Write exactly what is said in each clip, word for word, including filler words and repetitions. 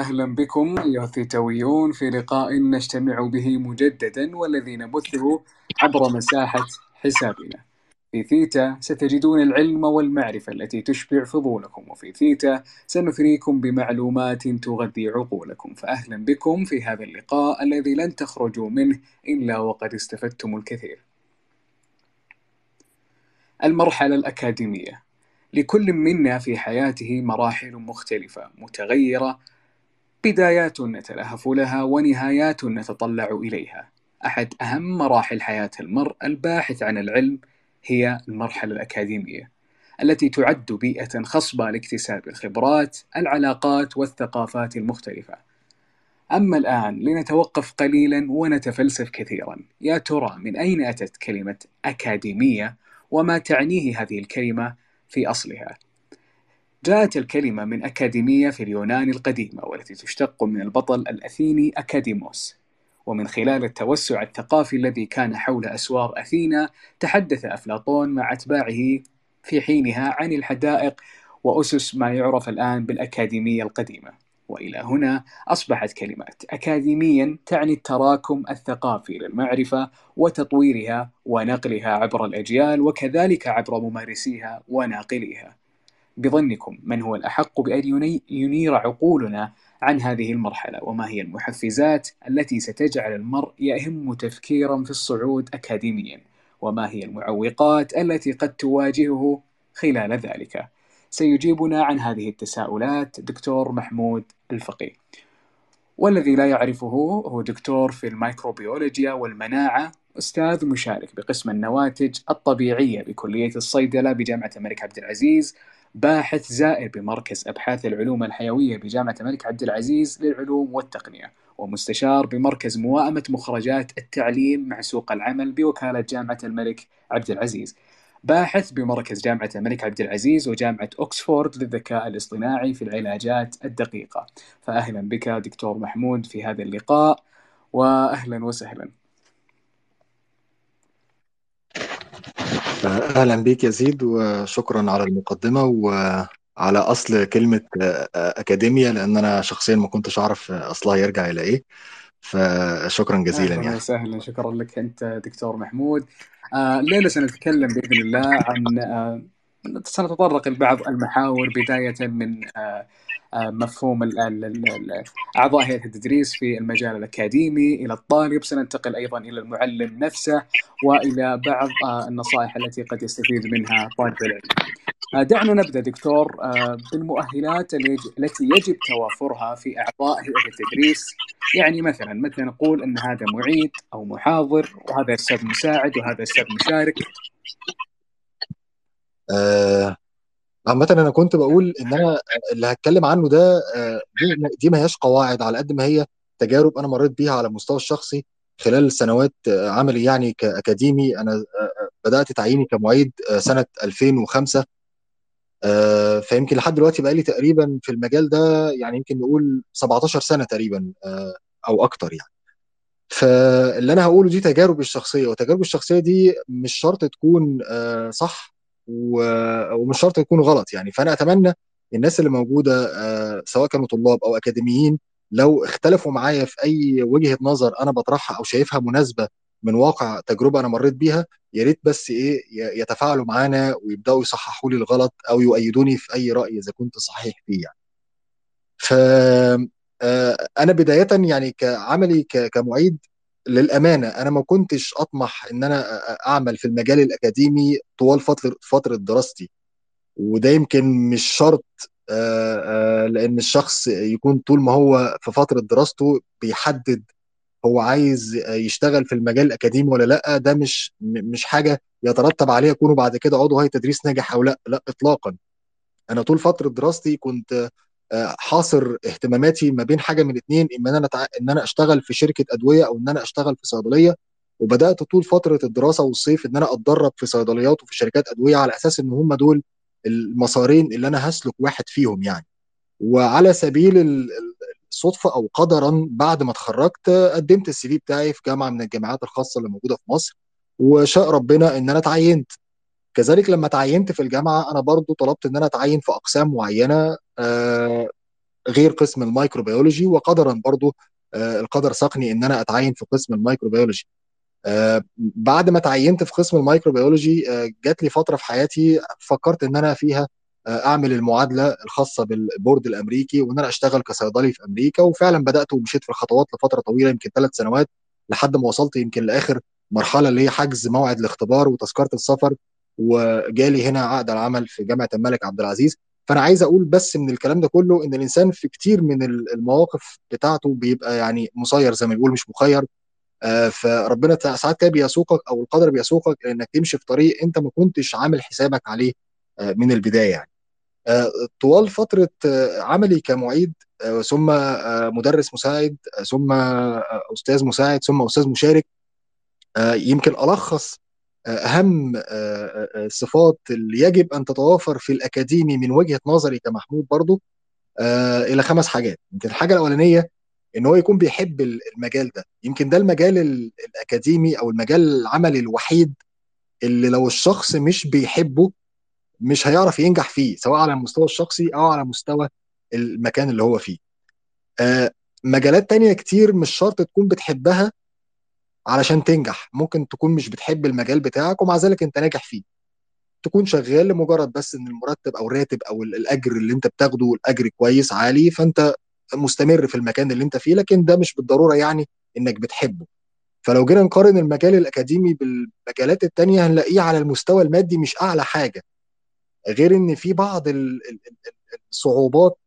أهلا بكم أيها الثيتويون في لقاء نجتمع به مجددا والذي نبثه عبر مساحة حسابنا. في ثيتا ستجدون العلم والمعرفة التي تشبع فضولكم، وفي ثيتا سنثريكم بمعلومات تغذي عقولكم. فأهلا بكم في هذا اللقاء الذي لن تخرجوا منه إلا وقد استفدتم الكثير. المرحلة الأكاديمية. لكل منا في حياته مراحل مختلفة متغيرة، بدايات نتلهف لها ونهايات نتطلع إليها. أحد أهم مراحل حياة المرء الباحث عن العلم هي المرحلة الأكاديمية، التي تعد بيئة خصبة لاكتساب الخبرات، العلاقات والثقافات المختلفة. أما الآن لنتوقف قليلا ونتفلسف كثيرا. يا ترى من أين أتت كلمة أكاديمية وما تعنيه هذه الكلمة في أصلها؟ جاءت الكلمة من أكاديمية في اليونان القديمة، والتي تشتق من البطل الأثيني أكاديموس. ومن خلال التوسع الثقافي الذي كان حول أسوار أثينا، تحدث أفلاطون مع أتباعه في حينها عن الحدائق وأسس ما يعرف الآن بالأكاديمية القديمة. وإلى هنا أصبحت كلمة أكاديميا تعني التراكم الثقافي للمعرفة وتطويرها ونقلها عبر الأجيال، وكذلك عبر ممارسيها وناقليها. بظنكم من هو الأحق بأن ينير عقولنا عن هذه المرحلة؟ وما هي المحفزات التي ستجعل المرء يهم تفكيرا في الصعود أكاديميا؟ وما هي المعوقات التي قد تواجهه خلال ذلك؟ سيجيبنا عن هذه التساؤلات دكتور محمود الفقيه، والذي لا يعرفه هو دكتور في الميكروبيولوجيا والمناعة، أستاذ مشارك بقسم النواتج الطبيعية بكلية الصيدلة بجامعة الملك عبد العزيز، باحث زائر بمركز أبحاث العلوم الحيوية بجامعة الملك عبد العزيز للعلوم والتقنية، ومستشار بمركز موائمة مخرجات التعليم مع سوق العمل بوكالة جامعة الملك عبد العزيز، باحث بمركز جامعة الملك عبد العزيز وجامعة أكسفورد للذكاء الاصطناعي في العلاجات الدقيقة. فأهلا بك دكتور محمود في هذا اللقاء، وأهلا وسهلا. أهلا بيك يا زيد، وشكرا على المقدمة وعلى أصل كلمة أكاديمية، لأن أنا شخصيا ما كنتش أعرف أصلها يرجع إلى إيه، فشكرا جزيلا أهلا يعني. وسهلا، شكرا لك أنت دكتور محمود. آه الليلة سنتكلم بإذن الله عن آه سنتطرق لبعض المحاور، بداية من آه آه مفهوم ال ال ال أعضاء هيئة التدريس في المجال الأكاديمي إلى الطالب، سننتقل أيضا إلى المعلم نفسه، وإلى بعض آه النصائح التي قد يستفيد منها طالب العلم. دعنا نبدأ دكتور بالمؤهلات التي يجب توافرها في أعضاء هيئة التدريس. يعني مثلا مثلا نقول أن هذا معيد أو محاضر، وهذا أستاذ مساعد، وهذا أستاذ مشارك. آه، عامة أنا كنت بقول إن أنا اللي هتكلم عنه ده آه، دي, دي ما هياش قواعد، على قد ما هي تجارب أنا مريت بيها على المستوى الشخصي خلال سنوات آه، عملي يعني كأكاديمي. أنا آه، بدأت تعييني كمعيد آه، سنة ألفين وخمسة، آه، فيمكن لحد دلوقتي بقى لي تقريبا في المجال ده يعني يمكن نقول سبعتاشر سنة تقريبا آه، او اكتر يعني. فاللي انا هقوله دي تجارب الشخصية، وتجارب الشخصية دي مش شرط تكون آه، صح و- ومش شرط تكون غلط يعني. فانا اتمنى الناس اللي موجودة آه، سواء كانوا طلاب او اكاديميين، لو اختلفوا معايا في اي وجهة نظر انا بطرحها او شايفها مناسبة من واقع تجربة انا مريت بيها، يا ريت بس ايه ي- يتفاعلوا معانا ويبداوا يصححوا لي الغلط او يؤيدوني في اي رأي اذا كنت صحيح فيه يعني. ف آه، انا بداية يعني كعملي ك- كمعيد، للأمانة أنا ما كنتش أطمح إن أنا أعمل في المجال الأكاديمي طوال فترة فترة دراستي. وده يمكن مش شرط، آه، آه، لأن الشخص يكون طول ما هو في فترة دراسته بيحدد هو عايز يشتغل في المجال الأكاديمي ولا لأ. ده مش م- مش حاجة يترتب عليها يكونوا بعد كده عضو هيئة تدريس ناجح أو لأ، لأ إطلاقا. انا طول فتره دراستي كنت آه، حاصر اهتماماتي ما بين حاجه من اتنين: اما ان انا تع... ان انا اشتغل في شركه ادويه او ان انا اشتغل في صيدليه. وبدات طول فتره الدراسه والصيف ان انا اتدرب في صيدليات وفي شركات ادويه، على اساس ان هم دول المسارين اللي انا هسلك واحد فيهم يعني. وعلى سبيل ال- ال- الصدفه او قدرا، بعد ما اتخرجت آه، قدمت السي في بتاعي في جامعه من الجامعات الخاصه اللي موجوده في مصر، وشاء ربنا ان انا اتعينت. كذلك لما تعينت في الجامعه انا برضو طلبت ان انا اتعين في اقسام معينه. آه، غير قسم الميكروبيولوجي، وقدرا برضو آه، القدر ساقني ان انا اتعين في قسم الميكروبيولوجي. آه، بعد ما تعينت في قسم الميكروبيولوجي آه، جات لي فتره في حياتي فكرت ان انا فيها آه، اعمل المعادله الخاصه بالبورد الامريكي، وان انا اشتغل كصيدلي في امريكا. وفعلا بدات ومشيت في الخطوات لفتره طويله، يمكن ثلاث سنوات، لحد ما وصلت يمكن لاخر مرحله اللي هي حجز موعد الاختبار وتذكره السفر، وجالي هنا عقد العمل في جامعه الملك عبد العزيز. فانا عايز اقول بس من الكلام ده كله ان الانسان في كتير من المواقف بتاعته بيبقى يعني مسير زي ما بيقول، مش مخير. آه، فربنا تع- ساعات كده بيسوقك او القدر بيسوقك انك تمشي في طريق انت ما كنتش عامل حسابك عليه آه، من البدايه يعني. آه، طوال فتره آه، عملي كمعيد، آه، ثم آه، مدرس مساعد، آه، ثم آه، استاذ مساعد، ثم استاذ مشارك، آه، يمكن الخص آه، اهم آه، آه، الصفات اللي يجب ان تتوافر في الاكاديمي من وجهه نظري كمحمود برضو آه، الى خمس حاجات. يمكن الحاجه الاولانيه ان هو يكون بيحب المجال ده. يمكن ده المجال ال- الاكاديمي او المجال العملي الوحيد اللي لو الشخص مش بيحبه مش هيعرف ينجح فيه، سواء على المستوى الشخصي او على مستوى المكان اللي هو فيه. آه، مجالات تانية كتير مش شرط تكون بتحبها علشان تنجح. ممكن تكون مش بتحب المجال بتاعك ومع ذلك انت ناجح فيه، تكون شغال لمجرد بس ان المرتب او الراتب او ال- الاجر اللي انت بتاخده الاجر كويس عالي، فانت مستمر في المكان اللي انت فيه، لكن ده مش بالضروره يعني انك بتحبه. فلو جينا نقارن المجال الاكاديمي بالمجالات التانية هنلاقيه على المستوى المادي مش اعلى حاجه، غير ان في بعض ال- ال- ال- الصعوبات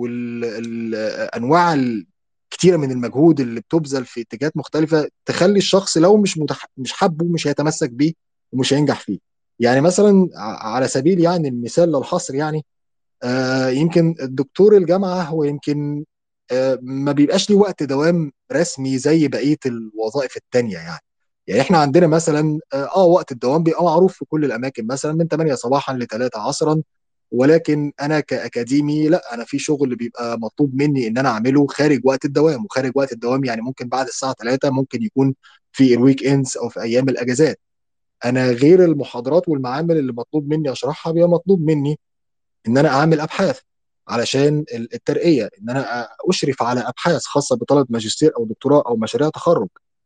والانواع كتيره من المجهود اللي بتبذل في اتجاهات مختلفه تخلي الشخص لو مش متح... مش حابه مش هيتمسك بيه ومش هينجح فيه. يعني مثلا ع- على سبيل يعني المثال للحصر يعني، آه يمكن الدكتور الجامعه هو يمكن آه ما بيبقاش ليه وقت دوام رسمي زي بقيه الوظائف التانيه يعني. يعني احنا عندنا مثلا اه آه، وقت الدوام بيبقى معروف في كل الاماكن، مثلا من ثمانية صباحا ل ثلاثة عصرا. ولكن انا كاكاديمي لا، انا في شغل بيبقى مطلوب مني ان انا اعمله خارج وقت الدوام. وخارج وقت الدوام يعني ممكن بعد الساعه ثلاثة، ممكن يكون في الويك اندز او في ايام الاجازات. انا غير المحاضرات والمعامل اللي مطلوب مني اشرحها، بيبقى مطلوب مني ان انا اعمل ابحاث علشان الترقيه، ان انا اشرف على ابحاث خاصه بطلب ماجستير او دكتوراه او مشاريع تخرج.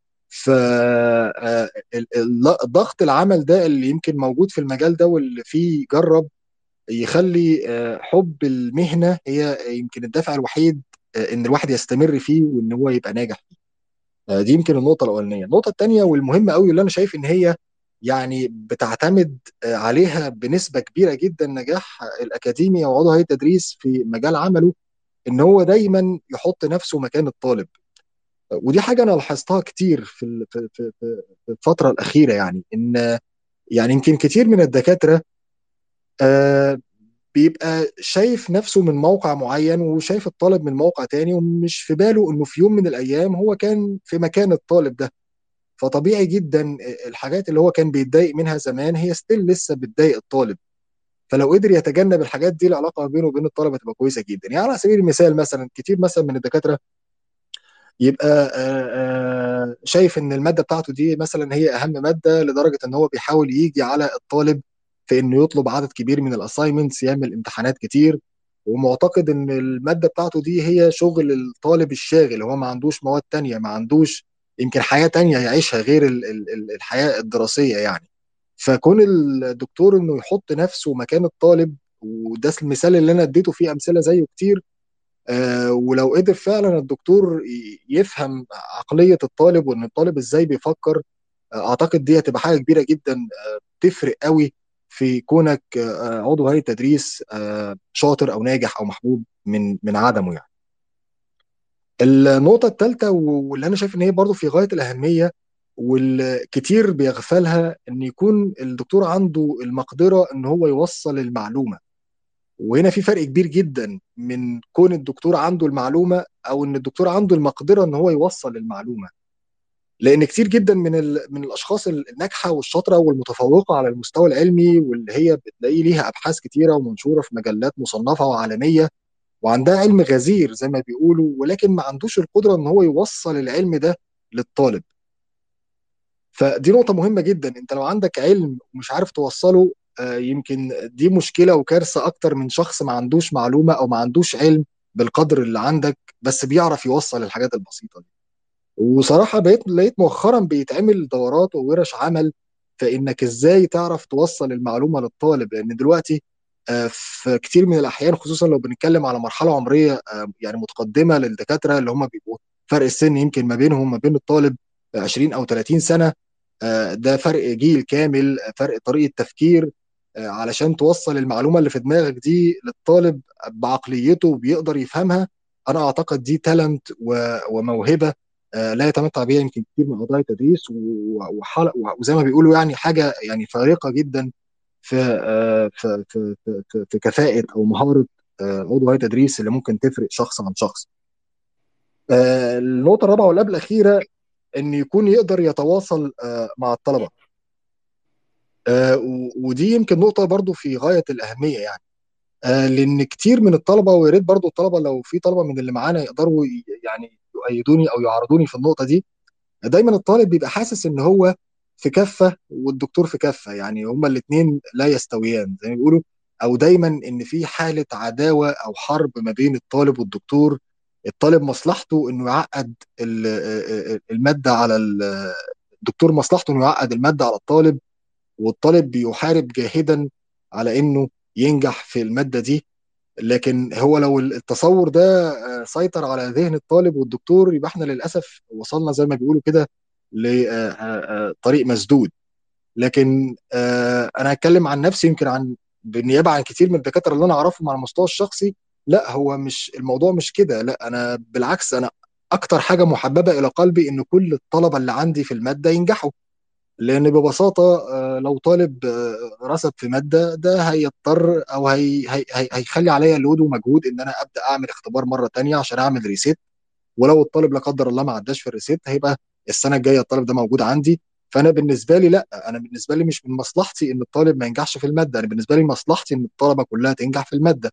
فالضغط العمل ده اللي يمكن موجود في المجال ده واللي فيه جرب يخلي آه، حب المهنه هي يمكن الدافع الوحيد آه، ان الواحد يستمر فيه وان هو يبقى ناجح فيه. آه، دي يمكن النقطه الاولانيه. النقطه الثانيه والمهمه قوي اللي انا شايف ان هي يعني بتعتمد آه، عليها بنسبه كبيره جدا نجاح الاكاديمي او عضو هيئه التدريس في مجال عمله، ان هو دايما يحط نفسه مكان الطالب. ودي حاجه انا لاحظتها كتير في ال- في في في في الفتره الاخيره، يعني ان يعني يمكن كتير من الدكاتره آه، بيبقى شايف نفسه من موقع معين وشايف الطالب من موقع تاني، ومش في باله انه في يوم من الايام هو كان في مكان الطالب ده. فطبيعي جدا الحاجات اللي هو كان بيتضايق منها زمان هي ستيل لسه بتضايق الطالب. فلو قدر يتجنب الحاجات دي العلاقه بينه وبين الطلبه تبقى كويسه جدا. يعني على سبيل المثال مثلا كتير مثلا من الدكاتره يبقى آه، آه، شايف ان الماده بتاعته دي مثلا هي اهم ماده، لدرجه ان هو بيحاول يجي على الطالب في انه يطلب عدد كبير من الاساينمنتس، يعمل امتحانات كتير، ومعتقد ان الماده بتاعته دي هي شغل الطالب الشاغل. هو ما عندوش مواد تانية، ما عندوش يمكن حياه تانية يعيشها غير ال- ال- ال- الحياه الدراسيه يعني. فكون الدكتور انه يحط نفسه مكان الطالب، وده المثال اللي انا اديته فيه امثله زيه كتير. آه، ولو قدر فعلا الدكتور ي- يفهم عقلية الطالب وان الطالب ازاي بيفكر، آه، اعتقد دي هتبقى حاجة كبيرة جدا آه، تفرق قوي في كونك آه، عضو هيئة تدريس آه، شاطر او ناجح او محبوب من من عدمه يعني. النقطة الثالثة واللي انا شايف ان هي برضو في غاية الأهمية والكتير بيغفلها، ان يكون الدكتور عنده المقدرة ان هو يوصل المعلومة. وهنا في فرق كبير جدا من كون الدكتور عنده المعلومه او ان الدكتور عنده المقدره ان هو يوصل المعلومه. لان كتير جدا من ال... من الاشخاص الناجحه والشاطره والمتفوقه على المستوى العلمي واللي هي بتلاقي ليها ابحاث كتيره ومنشوره في مجلات مصنفه وعالميه وعندها علم غزير زي ما بيقولوا، ولكن ما عندوش القدره ان هو يوصل العلم ده للطالب. فدي نقطة مهمة جدا. انت لو عندك علم ومش عارف توصله، آه، يمكن دي مشكلة وكارثة اكتر من شخص ما عندوش معلومة او ما عندوش علم بالقدر اللي عندك، بس بيعرف يوصل الحاجات البسيطه دي. وصراحه بقيت لقيت مؤخرا بيتعمل دورات وورش عمل في انك ازاي تعرف توصل المعلومه للطالب، لان دلوقتي آه، في كتير من الاحيان، خصوصا لو بنتكلم على مرحله عمريه آه، يعني متقدمه للدكاتره، اللي هم بيبقوا فرق السن يمكن ما بينهم ما بين الطالب عشرين او ثلاثين سنه. آه، ده فرق جيل كامل، فرق طريقه تفكير. آه، علشان توصل المعلومه اللي في دماغك دي للطالب بعقليته وبيقدر يفهمها، انا اعتقد دي تالنت وموهبه آه، لا يتمتع بها يمكن كتير من اعضاء التدريس، و- وحلق وزي ما بيقولوا يعني حاجه يعني فارقه جدا في آه، في في في, في في كفاءه او مهاره آه، عضو هيئه التدريس اللي ممكن تفرق شخص عن شخص. آه، النقطه الرابعه والقبل الاخيره، ان يكون يقدر يتواصل آه، مع الطلبه. آه، و- ودي يمكن نقطه برضو في غايه الاهميه يعني. آه، لان كتير من الطلبه، ويا ريت برضو الطلبه لو في طلبه من اللي معانا يقدروا ي- يعني يؤيدوني او يعارضوني في النقطه دي. دايما الطالب بيبقى حاسس ان هو في كفه والدكتور في كفه، يعني هما الاثنين لا يستويان زي ما بيقولوا، او دايما ان في حاله عداوه او حرب ما بين الطالب والدكتور. الطالب مصلحته انه يعقد ال- الماده على ال- الدكتور مصلحته انه يعقد الماده على الطالب، والطالب بيحارب جاهدا على انه ينجح في الماده دي. لكن هو لو التصور ده آه، سيطر على ذهن الطالب والدكتور، يبقى احنا للاسف وصلنا زي ما بيقولوا كده لطريق مسدود. لكن آه، انا هتكلم عن نفسي، يمكن عن بالنيابه عن كتير من الدكاتره اللي انا اعرفهم على المستوى الشخصي. لا، هو مش الموضوع مش كده، لا انا بالعكس، انا اكتر حاجه محببه الى قلبي ان كل الطلبه اللي عندي في الماده ينجحوا. لان ببساطه آه، لو طالب آه، رسب في ماده، ده هيضطر او هي هي هي هيخلي عليا لود ومجهود ان انا ابدا اعمل اختبار مره تانية عشان اعمل ريسيت. ولو الطالب لا قدر الله ما عداش في الريسيت، هيبقى السنه الجايه الطالب ده موجود عندي. فانا بالنسبه لي لا، انا بالنسبه لي مش من مصلحتي ان الطالب ما ينجحش في الماده، انا بالنسبه لي مصلحتي ان الطلبه كلها تنجح في الماده.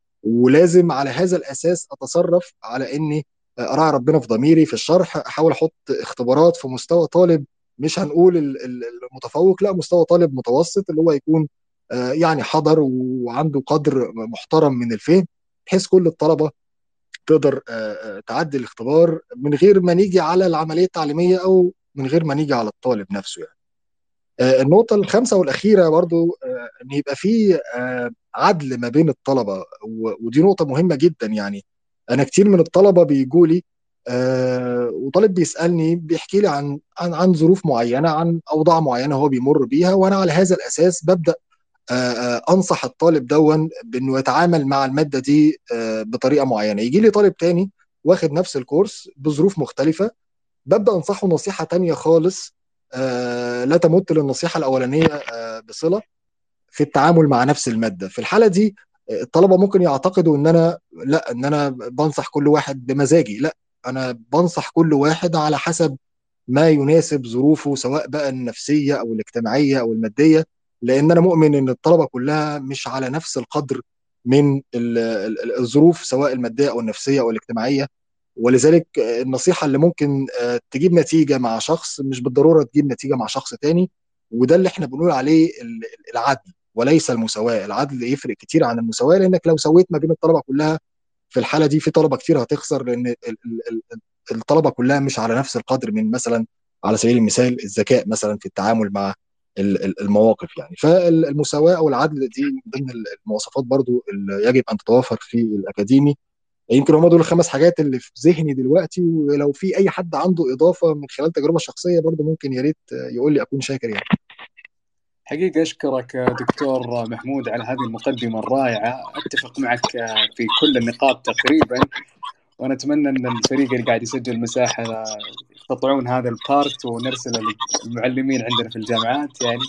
ولازم على هذا الاساس اتصرف على اني اراعي ربنا في ضميري في الشرح، احاول احط اختبارات في مستوى طالب، مش هنقول ال- ال- المتفوق، لا، مستوى طالب متوسط اللي هو يكون آه، يعني حضر وعنده قدر محترم من الفهم، بحيث كل الطلبه تقدر آه، آه، تعدي الاختبار من غير ما نيجي على العمليه التعليميه او من غير ما نيجي على الطالب نفسه يعني. آه، النقطة الخامسة والأخيرة برضو آه، إن يبقى في آه، عدل ما بين الطلبة، و- ودي نقطة مهمة جدا يعني. أنا كتير من الطلبة بيجوا لي آه، وطالب بيسألني بيحكي لي عن عن عن ظروف معينة، عن أوضاع معينة هو بيمر بيها، وأنا على هذا الأساس ببدأ آه، آه، أنصح الطالب دون بإنه يتعامل مع المادة دي آه، بطريقة معينة. يجي لي طالب تاني واخد نفس الكورس بظروف مختلفة، ببدأ أنصحه نصيحة تانية خالص آه، لا تمت للنصيحة الأولانية آه، بصلة في التعامل مع نفس المادة. في الحالة دي آه، الطلبة ممكن يعتقدوا إن أنا لا، إن أنا بنصح كل واحد بمزاجي. لا، أنا بنصح كل واحد على حسب ما يناسب ظروفه، سواء بقى النفسية أو الاجتماعية أو المادية، لأن أنا مؤمن إن الطلبة كلها مش على نفس القدر من ال- ال- الظروف، سواء المادية أو النفسية أو الاجتماعية. ولذلك النصيحة اللي ممكن آه، تجيب نتيجة مع شخص مش بالضرورة تجيب نتيجة مع شخص تاني. وده اللي احنا بنقول عليه ال- العدل وليس المساواة. العدل يفرق كتير عن المساواة، لأنك لو سويت ما بين الطلبة كلها، في الحالة دي في طلبة كتير هتخسر، لأن ال- ال- ال- الطلبة كلها مش على نفس القدر من مثلا، على سبيل المثال، الذكاء مثلا في التعامل مع ال- ال- المواقف يعني. فالمساواة أو العدل دي من ضمن المواصفات برضو اللي يجب أن تتوافر في الأكاديمي. يمكن هم دول الخمس حاجات اللي في ذهني دلوقتي، ولو في اي حد عنده اضافه من خلال تجربه شخصيه برضه ممكن يا ريت يقول لي، اكون شاكر يعني. حقيقة أشكرك دكتور محمود على هذه المقدمة الرائعة. أتفق معك في كل النقاط تقريبا، وأنا أتمنى أن الفريق اللي قاعد يسجل مساحة يقطعون هذا البارت ونرسل المعلمين عندنا في الجامعات يعني.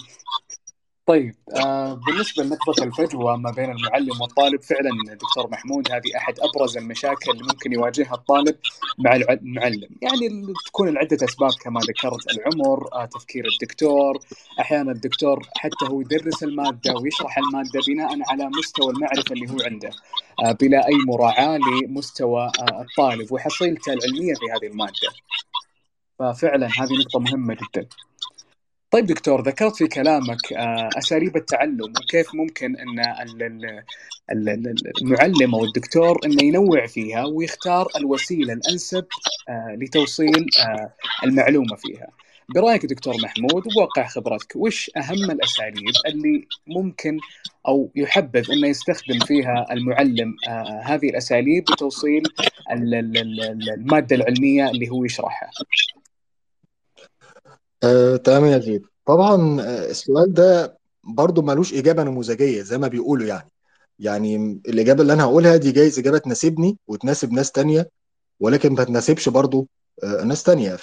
طيب، آه بالنسبة لنقطة الفجوة ما بين المعلم والطالب، فعلا دكتور محمود هذه أحد أبرز المشاكل اللي ممكن يواجهها الطالب مع الع- المعلم. يعني ال- تكون لعدة أسباب كما ذكرت: العمر، آه تفكير الدكتور. أحيانا الدكتور حتى هو يدرس المادة ويشرح المادة بناء على مستوى المعرفة اللي هو عنده، آه بلا أي مراعاة لمستوى آه الطالب وحصيلته العلمية في هذه المادة. ففعلا هذه نقطة مهمة جدا. طيب دكتور، ذكرت في كلامك آه، أساليب التعلم وكيف ممكن أن ال- ال- ال- ال- المعلم أو الدكتور أنه ينوع فيها ويختار الوسيلة الأنسب آه، لتوصيل آه، المعلومة فيها. برأيك دكتور محمود وبواقع خبرتك، وش أهم الأساليب اللي ممكن أو يحبذ أنه يستخدم فيها المعلم آه، هذه الأساليب لتوصيل ال- ال- ال- المادة العلمية اللي هو يشرحها؟ آه، تمام يا زيد. طبعا آه، السؤال ده برضو ملوش إجابة نموذجية زي ما بيقولوا يعني. يعني الإجابة اللي أنا هقولها دي جايز إجابة تناسبني وتناسب ناس تانية، ولكن ما تناسبش برضو آه، ناس تانية.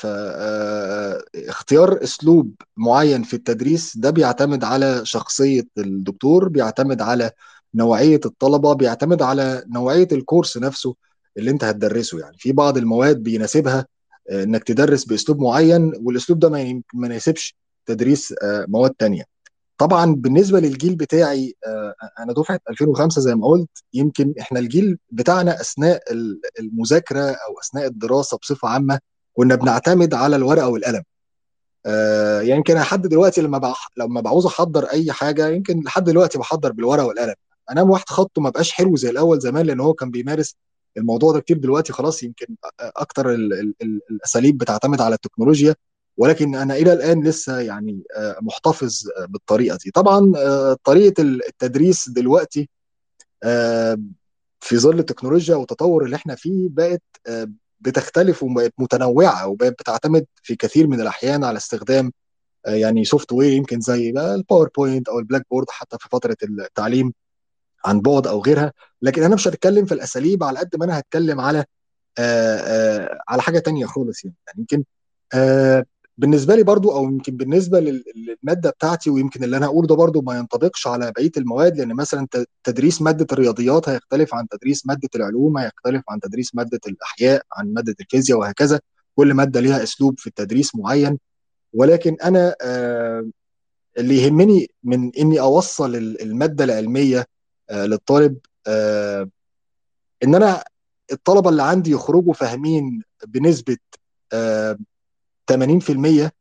فاختيار أسلوب معين في التدريس ده بيعتمد على شخصية الدكتور، بيعتمد على نوعية الطلبة، بيعتمد على نوعية الكورس نفسه اللي انت هتدرسه. يعني في بعض المواد بيناسبها آه، انك تدرس بأسلوب معين، والأسلوب ده ما ين- ما يناسبش تدريس آه، مواد تانية. طبعا بالنسبه للجيل بتاعي، آه، انا دفعه ألفين وخمسة زي ما قلت. يمكن احنا الجيل بتاعنا اثناء ال- المذاكره او اثناء الدراسه بصفه عامه كنا بنعتمد على الورقه والقلم. آه، يعني يمكن لحد دلوقتي لما بح... لما بعوز احضر اي حاجه، يمكن لحد دلوقتي بحضر بالورقه والقلم. انا واحد خطه ما بقاش حلو زي الاول زمان، لان هو كان بيمارس الموضوع ده كتير. دلوقتي خلاص يمكن اكتر ال... ال... ال- الاساليب بتعتمد على التكنولوجيا، ولكن انا الى الان لسه يعني آه، محتفظ آه، بالطريقه دي. طبعا آه، طريقه التدريس دلوقتي آه، في ظل التكنولوجيا والتطور اللي احنا فيه بقت آه، بتختلف وبقت متنوعه، وبقت بتعتمد في كثير من الاحيان على استخدام آه، يعني سوفت وير، يمكن زي بقى الباوربوينت او البلاك بورد حتى في فتره التعليم عن بعد او غيرها. لكن انا مش هتكلم في الاساليب على قد ما انا هتكلم على آه، آه، على حاجه تانية خالص. يعني يعني يمكن آه، بالنسبه لي برضو، او يمكن بالنسبه لل- للماده بتاعتي، ويمكن اللي انا هقوله ده برضو ما ينطبقش على بقيه المواد. لان مثلا ت- تدريس ماده الرياضيات هيختلف عن تدريس ماده العلوم، هيختلف عن تدريس ماده الاحياء، عن ماده الفيزياء، وهكذا. كل ماده ليها اسلوب في التدريس معين. ولكن انا آه، اللي يهمني من اني اوصل ال- الماده العلميه آه، للطالب، آه، ان انا الطلبه اللي عندي يخرجوا فاهمين بنسبه آه، ثمانين في المية.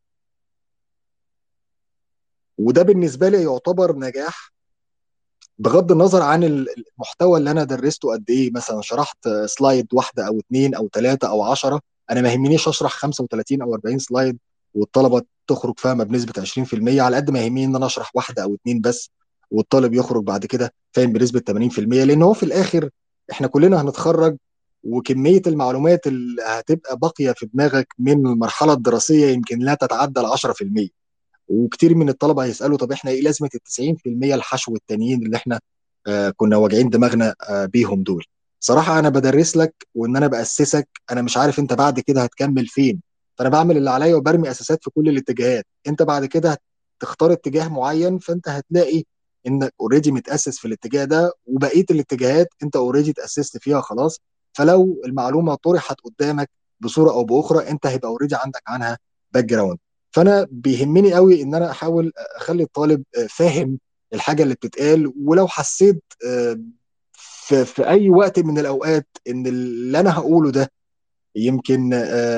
وده بالنسبه لي يعتبر نجاح، بغض النظر عن ال- المحتوى اللي انا درسته قد ايه. مثلا شرحت سلايد واحده او اتنين او ثلاثه او عشرة، انا ما يهمنيش اشرح خمسة وثلاثين او أربعين سلايد والطلبه تخرج فاهمه بنسبه عشرين في المية، على قد ما يهمني ان انا اشرح واحده او اتنين بس والطالب يخرج بعد كده فاهم بنسبه ثمانين في المية. لان هو في الاخر احنا كلنا هنتخرج، وكميه المعلومات اللي هتبقى باقيه في دماغك من المرحله الدراسيه يمكن لا تتعدى ال عشرة في المية. وكتير من الطلبه هيسالوا طب احنا ايه لازمه ال تسعين في المية الحشو التانيين اللي احنا آه كنا واجعين دماغنا آه بيهم دول؟ صراحه انا بدرس لك وان انا باسسك، انا مش عارف انت بعد كده هتكمل فين. فانا بعمل اللي عليا وبرمي اساسات في كل الاتجاهات. انت بعد كده هتختار اتجاه معين، فانت هتلاقي انك اوريدي متاسس في الاتجاه ده، وبقيه الاتجاهات انت اوريدي اتاسست فيها خلاص. فلو المعلومه طرحت قدامك بصوره او باخرى، انت هيبقى اوريدي عندك عنها باك جراوند. فانا بيهمني قوي ان انا احاول اخلي الطالب آه، فاهم الحاجه اللي بتتقال. ولو حسيت آه، في في اي وقت من الاوقات ان اللي انا هقوله ده يمكن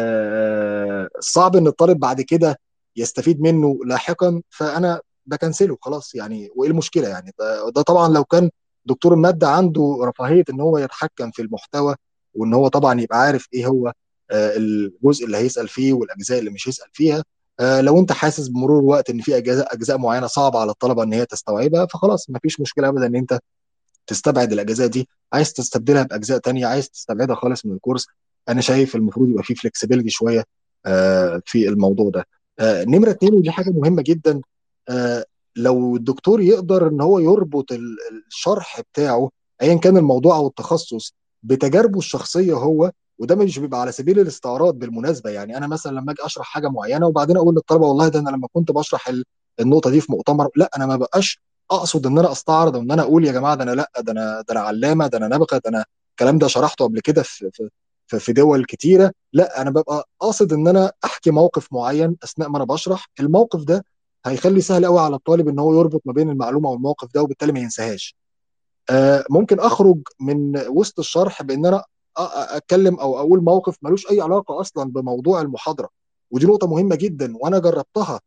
آه، صعب ان الطالب بعد كده يستفيد منه لاحقا، فانا بكنسله خلاص. يعني وايه المشكله؟ يعني ده, ده طبعا لو كان دكتور الماده عنده رفاهيه ان هو يتحكم في المحتوى، وان هو طبعا يبقى عارف ايه هو آه، الجزء اللي هيسال فيه والاجزاء اللي مش هيسال فيها. آه، لو انت حاسس بمرور الوقت ان في اجزاء اجزاء معينه صعبه على الطلبه ان هي تستوعبها، فخلاص مفيش مشكله ابدا ان انت تستبعد الاجزاء دي. عايز تستبدلها باجزاء تانية، عايز تستبعدها خالص من الكورس. انا شايف المفروض يبقى فيه فلكسبيليتي شويه آه، في الموضوع ده. آه، نمره اتنين، ودي حاجه مهمه جدا، آه، لو الدكتور يقدر ان هو يربط ال- الشرح بتاعه ايا كان الموضوع او التخصص بتجاربه الشخصيه هو. وده مش بيبقى على سبيل الاستعراض بالمناسبه. يعني انا مثلا لما اجي اشرح حاجه معينه وبعدين اقول للطلبه والله ده انا لما كنت بشرح ال- النقطه دي في مؤتمر، لا انا ما بقاش اقصد ان انا استعرض وان انا اقول يا جماعه ده انا لا ده انا ده انا علامه ده انا نابغه ده انا الكلام ده شرحته قبل كده في في في في دول كتيره. لا انا ببقى قاصد ان انا احكي موقف معين اثناء ما انا بشرح. الموقف ده هيخلي سهل قوي على الطالب ان هو يربط ما بين المعلومه والموقف ده، وبالتالي ما ينساهاش. آه، ممكن اخرج من وسط الشرح بان انا أ- أ- اتكلم او اقول موقف ملوش اي علاقه اصلا بموضوع المحاضره. ودي نقطه مهمه جدا وانا جربتها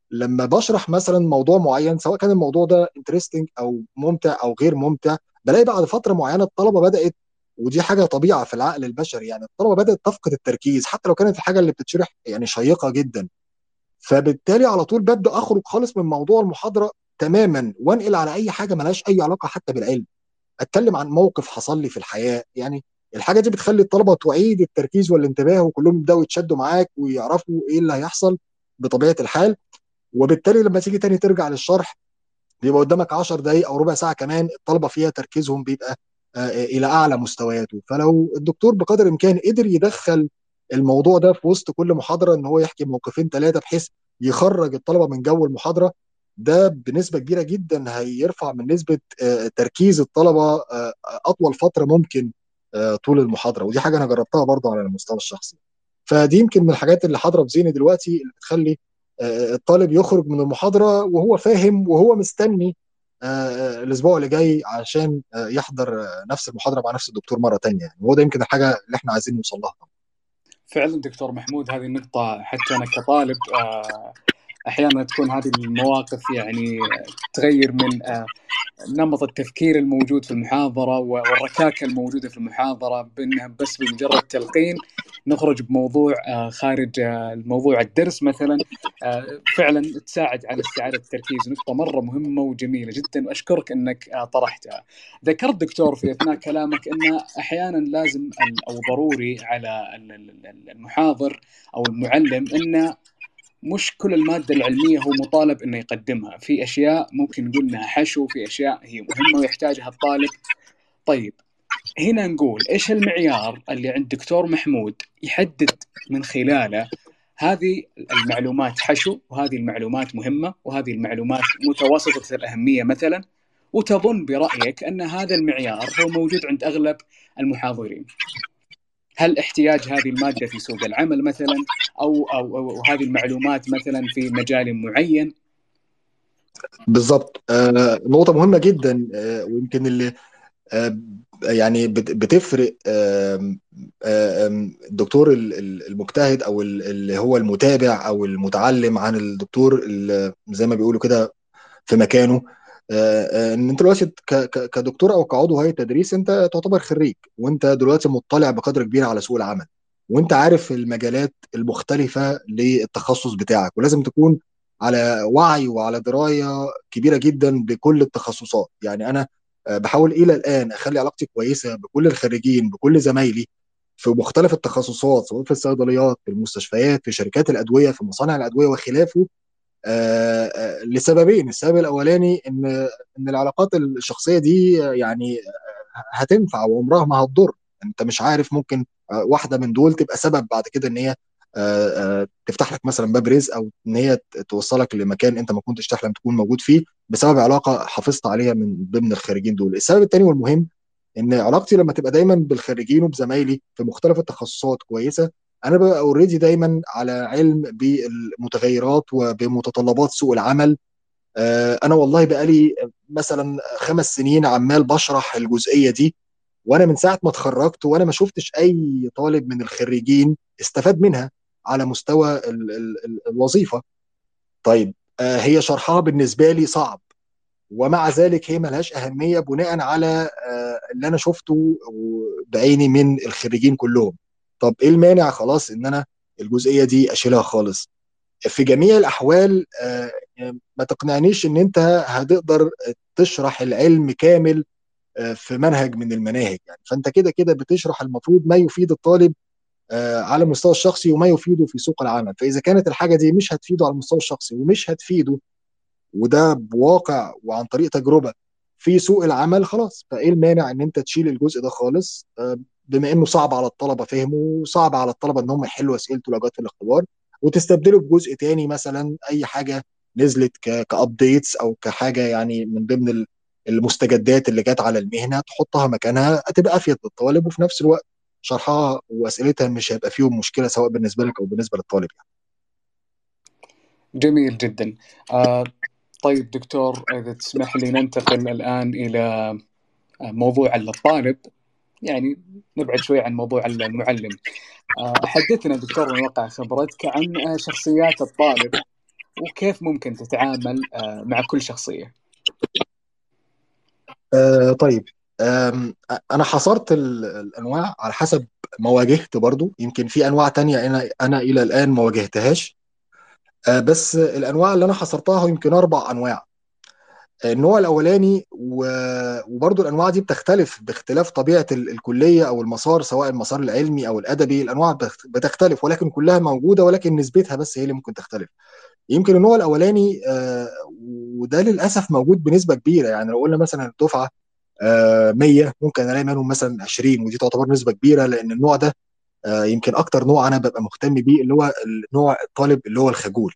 لما بشرح مثلا موضوع معين، سواء كان الموضوع ده انترستنج او ممتع او غير ممتع، بلاقي بعد فتره معينه الطلبه بدات، ودي حاجه طبيعه في العقل البشري، يعني الطلبه بدات تفقد التركيز حتى لو كانت الحاجه اللي بتتشرح يعني شيقه جدا. فبالتالي على طول ببدا اخرج خالص من موضوع المحاضره تماما، وانقل على اي حاجه ملهاش اي علاقه حتى بالعلم. اتكلم عن موقف حصل لي في الحياه، يعني الحاجه دي بتخلي الطلبه تعيد التركيز والانتباه، وكلهم يبداوا يتشدوا معاك ويعرفوا ايه اللي هيحصل بطبيعه الحال. وبالتالي لما تيجي تاني ترجع للشرح، بيبقى قدامك عشر دقائق او ربع ساعه كمان الطلبه فيها تركيزهم بيبقى آه، الى اعلى مستوياته. فلو الدكتور بقدر الامكان قدر يدخل الموضوع ده في وسط كل محاضره، ان هو يحكي موقفين ثلاثه بحيث يخرج الطلبه من جو المحاضره، ده بنسبه كبيره جدا هيرفع من نسبه آه، تركيز الطلبه آه، اطول فتره ممكن آه، طول المحاضره. ودي حاجه انا جربتها برضه على المستوى الشخصي. فدي يمكن من الحاجات اللي حاضره في ذهني دلوقتي، اللي بتخلي آه، الطالب يخرج من المحاضرة وهو فاهم وهو مستني آه، آه، الأسبوع اللي جاي عشان آه، يحضر آه، نفس المحاضرة مع نفس الدكتور مرة تانية. يعني هو ده يمكن الحاجة اللي احنا عايزين نوصل لها. فعلا دكتور محمود، هذه النقطة حتى أنا كطالب آه، أحيانا تكون هذه المواقف يعني تغير من آه، نمط التفكير الموجود في المحاضرة والركاكة الموجودة في المحاضرة، بأنها بس بمجرد تلقين نخرج بموضوع آه، خارج آه، الموضوع الدرس مثلا. آه، فعلا تساعد على استعادة التركيز. نقطة مرة مهمة وجميلة جدا، وأشكرك أنك آه، طرحتها. ذكرت دكتور في أثناء كلامك أن أحيانا لازم أو ضروري على المحاضر أو المعلم أن مش كل المادة العلمية هو مطالب إنه يقدمها. في أشياء ممكن نقول إنها حشو، في أشياء هي مهمة ويحتاجها الطالب. طيب، هنا نقول إيش المعيار اللي عند دكتور محمود يحدد من خلاله هذه المعلومات حشو وهذه المعلومات مهمة وهذه المعلومات متوسطة الأهمية مثلا، وتظن برأيك أن هذا المعيار هو موجود عند أغلب المحاضرين؟ هل احتياج هذه المادة في سوق العمل مثلا، أو, أو, أو هذه المعلومات مثلا في مجال معين؟ بالظبط. آه، نقطة مهمة جدا. آه، ويمكن اللي آه، يعني بت- بتفرق آم، آم، الدكتور ال- ال- المجتهد او ال- اللي هو المتابع او المتعلم عن الدكتور اللي زي ما بيقولوا كده في مكانه. آه، آه، ان انت دلوقتي ك- ك- كدكتور او كعضو هيئه تدريس، انت تعتبر خريج، وانت دلوقتي مطلع بقدر كبير على سوق العمل، وانت عارف المجالات المختلفه للتخصص بتاعك، ولازم تكون على وعي وعلى درايه كبيره جدا بكل التخصصات. يعني انا آه، بحاول الى الان اخلي علاقتي كويسه بكل الخريجين، بكل زمايلي في مختلف التخصصات، سواء في الصيدليات، في المستشفيات، في شركات الادويه، في مصانع الادويه وخلافه. آه، آه، لسببين. السبب الاولاني ان ان العلاقات الشخصيه دي آه، يعني هتنفع وعمرها ما هتضر. انت مش عارف، ممكن آه، واحده من دول تبقى سبب بعد كده ان هي آه، آه، تفتح لك مثلا باب رزق، او ان هي توصلك لمكان انت ما كنتش تحلم تكون موجود فيه بسبب علاقه حافظت عليها من ضمن الخريجين دول. السبب الثاني والمهم، ان علاقتي لما تبقى دايما بالخريجين وبزمايلي في مختلف التخصصات كويسه، انا ببقى اوريدي دايما على علم بالمتغيرات وبمتطلبات سوق العمل. آه، انا والله بقالي مثلا خمس سنين عمال بشرح الجزئيه دي، وانا من ساعه ما اتخرجت وانا ما شفتش اي طالب من الخريجين استفاد منها على مستوى ال ال ال الوظيفه. طيب، آه، هي شرحها بالنسبه لي صعب، ومع ذلك هي ملهاش أهمية بناء على آه، اللي أنا شفته بعيني من الخريجين كلهم. طب إيه المانع خلاص إن أنا الجزئية دي أشيلها خالص؟ في جميع الأحوال آه، ما تقنعنيش إن أنت هتقدر تشرح العلم كامل آه، في منهج من المناهج. يعني فأنت كده كده بتشرح المفروض ما يفيد الطالب آه، على المستوى الشخصي وما يفيده في سوق العمل. فإذا كانت الحاجة دي مش هتفيده على المستوى الشخصي ومش هتفيده، وده بواقع وعن طريق تجربه في سوق العمل، خلاص فايه المانع ان انت تشيل الجزء ده خالص؟ آه، بما انه صعب على الطلبه فهمه، وصعب على الطلبه ان هم يحلوا اسئلته لو جت في الاختبار، وتستبدله بجزء تاني، مثلا اي حاجه نزلت كابديتس او كحاجه يعني من ضمن ال- المستجدات اللي جت على المهنه، تحطها مكانها هتبقى افيد للطالب، وفي نفس الوقت شرحها واسئلتها مش هيبقى فيهم مشكله سواء بالنسبه لك او بالنسبه للطالب يعني. جميل جدا. آه طيب دكتور، إذا تسمح لي ننتقل الآن إلى آه، موضوع الطالب، يعني نبعد شوي عن موضوع المعلم. آه حدثنا دكتور من واقع خبرتك عن آه، شخصيات الطالب وكيف ممكن تتعامل مع كل شخصية؟ آه طيب. آم، انا حصرت ال- الانواع على حسب ما واجهت. برضو يمكن في انواع تانية انا انا الى الان ما واجهتهاش. آه بس الانواع اللي انا حصرتها يمكن اربع انواع. النوع الاولاني و- وبرضو الانواع دي بتختلف باختلاف طبيعه ال- الكليه او المسار، سواء المسار العلمي او الادبي. الانواع بتخ- بتختلف، ولكن كلها موجوده، ولكن نسبتها بس هي اللي ممكن تختلف. يمكن النوع الاولاني آه، وده للاسف موجود بنسبه كبيره. يعني لو قلنا مثلا الدفعه آه، مية، ممكن الاقي منهم مثلا عشرين، ودي تعتبر نسبه كبيره، لان النوع ده آه، يمكن اكتر نوع انا ببقى مهتم بيه، اللي هو النوع الطالب اللي هو الخجول.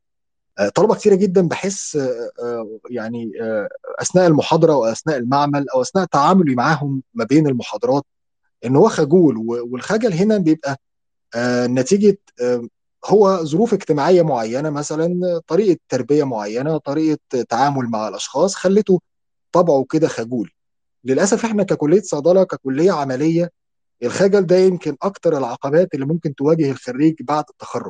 آه، طلبه كتيره جدا بحس آه، آه، يعني آه، اثناء المحاضره واثناء المعمل او اثناء تعاملي معاهم ما بين المحاضرات، ان هو خجول. و- والخجل هنا بيبقى آه، نتيجه آه، هو ظروف اجتماعيه معينه، مثلا طريقه تربيه معينه، طريقه تعامل مع الاشخاص خلته طبعه كده خجول. للاسف احنا ككليه صيدله، ككليه عمليه، الخجل ده يمكن اكتر العقبات اللي ممكن تواجه الخريج بعد التخرج.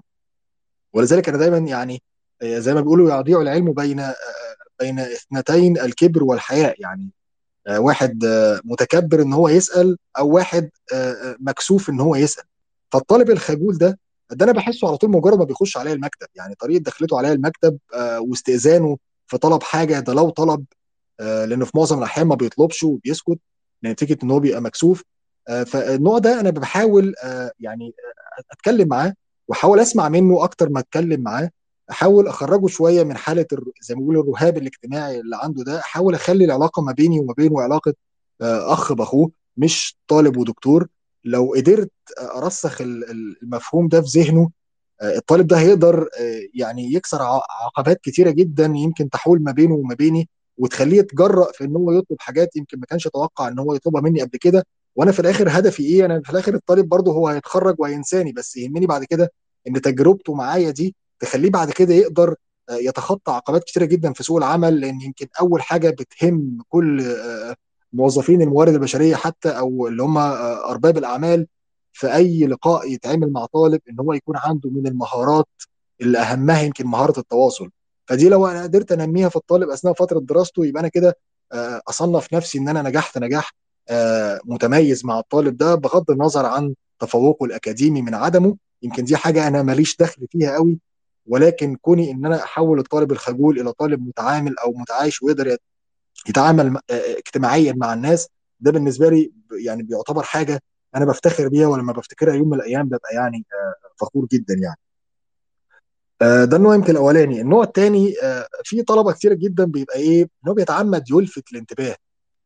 ولذلك انا دايما يعني آه، زي ما بيقولوا يضيع العلم بين آه، بين اثنتين، الكبر والحياء. يعني آه، واحد آه، متكبر ان هو يسال، او واحد آه، آه، مكسوف ان هو يسال. فالطالب الخجول ده ده انا بحسه على طول مجرد ما بيخش عليا المكتب. يعني طريقه دخلته عليا المكتب آه، واستئذانه في طلب حاجه، ده لو طلب، آه، لانه في معظم الاحيان ما بيطلبش وبيسكت نتيجه ان هو بيبقى مكسوف. آه، فالنوع ده انا بحاول آه، يعني آه، اتكلم معاه، واحاول اسمع منه اكتر ما اتكلم معاه. احاول اخرجه شويه من حاله الر- زي ما بيقولوا الرهاب الاجتماعي اللي عنده ده. احاول اخلي العلاقه ما بيني وما بينه علاقه آه، اخ باخوه، مش طالب ودكتور. لو قدرت ارسخ ال- ال- المفهوم ده في ذهنه، آه، الطالب ده هيقدر آه، يعني يكسر ع- عقبات كتيره جدا يمكن تحول ما بينه وما بيني، وتخليه يتجرأ في ان هو يطلب حاجات يمكن ما كانش يتوقع ان هو يطلبها مني قبل كده. وانا في الاخر هدفي ايه؟ انا في الاخر الطالب برضه هو هيتخرج وهينساني، بس يهمني بعد كده ان تجربته معايا دي تخليه بعد كده يقدر آه، يتخطى عقبات كتيره جدا في سوق العمل. لان يمكن اول حاجه بتهم كل آه، موظفين الموارد البشريه حتى، او اللي هم آه، ارباب الاعمال، في اي لقاء يتعامل مع طالب، ان هو يكون عنده من المهارات اللي اهمها يمكن مهاره التواصل. فدي لو انا قدرت انميها في الطالب اثناء فتره دراسته، يبقى انا كده آه، اصنف نفسي ان انا نجحت نجاح آه، متميز مع الطالب ده، بغض النظر عن تفوقه الاكاديمي من عدمه. يمكن دي حاجه انا ماليش دخل فيها قوي، ولكن كوني ان انا احول الطالب الخجول الى طالب متعامل او متعايش ويقدر يتعامل آه، اجتماعيا مع الناس، ده بالنسبه لي ب- يعني بيعتبر حاجه انا بفتخر بيها، ولما بفتكرها يوم من الايام ببقى يعني آه، فخور جدا يعني. آه، ده النوع يمكن الاولاني. النوع الثاني في طلبه كتير جدا بيبقى ايه، ان هو بيتعمد يلفت الانتباه.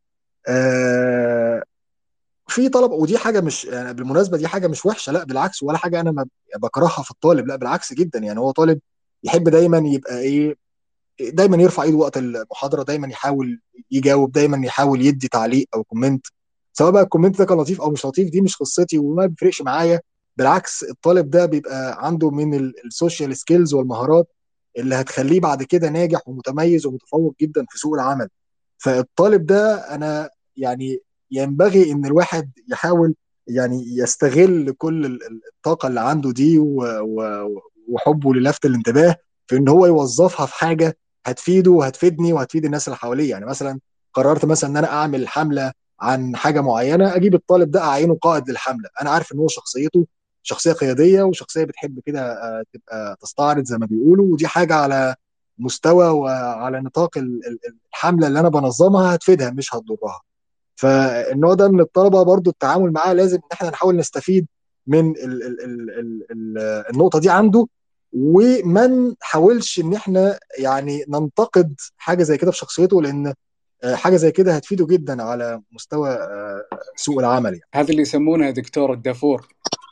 آه، في طلبه، ودي حاجه مش يعني بالمناسبه دي حاجه مش وحشه، لا بالعكس، ولا حاجه انا ما بكرهها في الطالب، لا بالعكس جدا. يعني هو طالب يحب دايما يبقى ايه، دايما يرفع ايده وقت المحاضره، دايما يحاول يجاوب، دايما يحاول يدي تعليق او كومنت. سواء بقى الكومنت ده كان لطيف او مش لطيف، دي مش قصتي وما بيفرقش معايا. بالعكس، الطالب ده بيبقى عنده من السوشيال سكيلز والمهارات اللي هتخليه بعد كده ناجح ومتميز ومتفوق جدا في سوق العمل. فالطالب ده انا يعني ينبغي ان الواحد يحاول يعني يستغل كل ال- ال- الطاقه اللي عنده دي و- و- وحبه للفت الانتباه في ان هو يوظفها في حاجه هتفيده وهتفيدني وهتفيد الناس اللي حواليه. يعني مثلا قررت مثلا ان انا اعمل حمله عن حاجه معينه، اجيب الطالب ده اعينه قائد للحمله. انا عارف ان هو شخصيته شخصيه قياديه، وشخصيه بتحب كده آه، تبقى تستعرض زي ما بيقولوا، ودي حاجه على مستوى وعلى نطاق ال- ال- الحمله اللي انا بنظمها هتفيدها مش هتضرها. فالنوع ده من الطلبه برضو التعامل معاه لازم ان احنا نحاول نستفيد من ال ال ال ال ال النقطه دي عنده، وما نحاولش ان احنا يعني ننتقد حاجه زي كده في شخصيته، لان آه، حاجه زي كده هتفيده جدا على مستوى آه، سوق العمل يعني. هذا اللي يسمونه دكتور الدافور.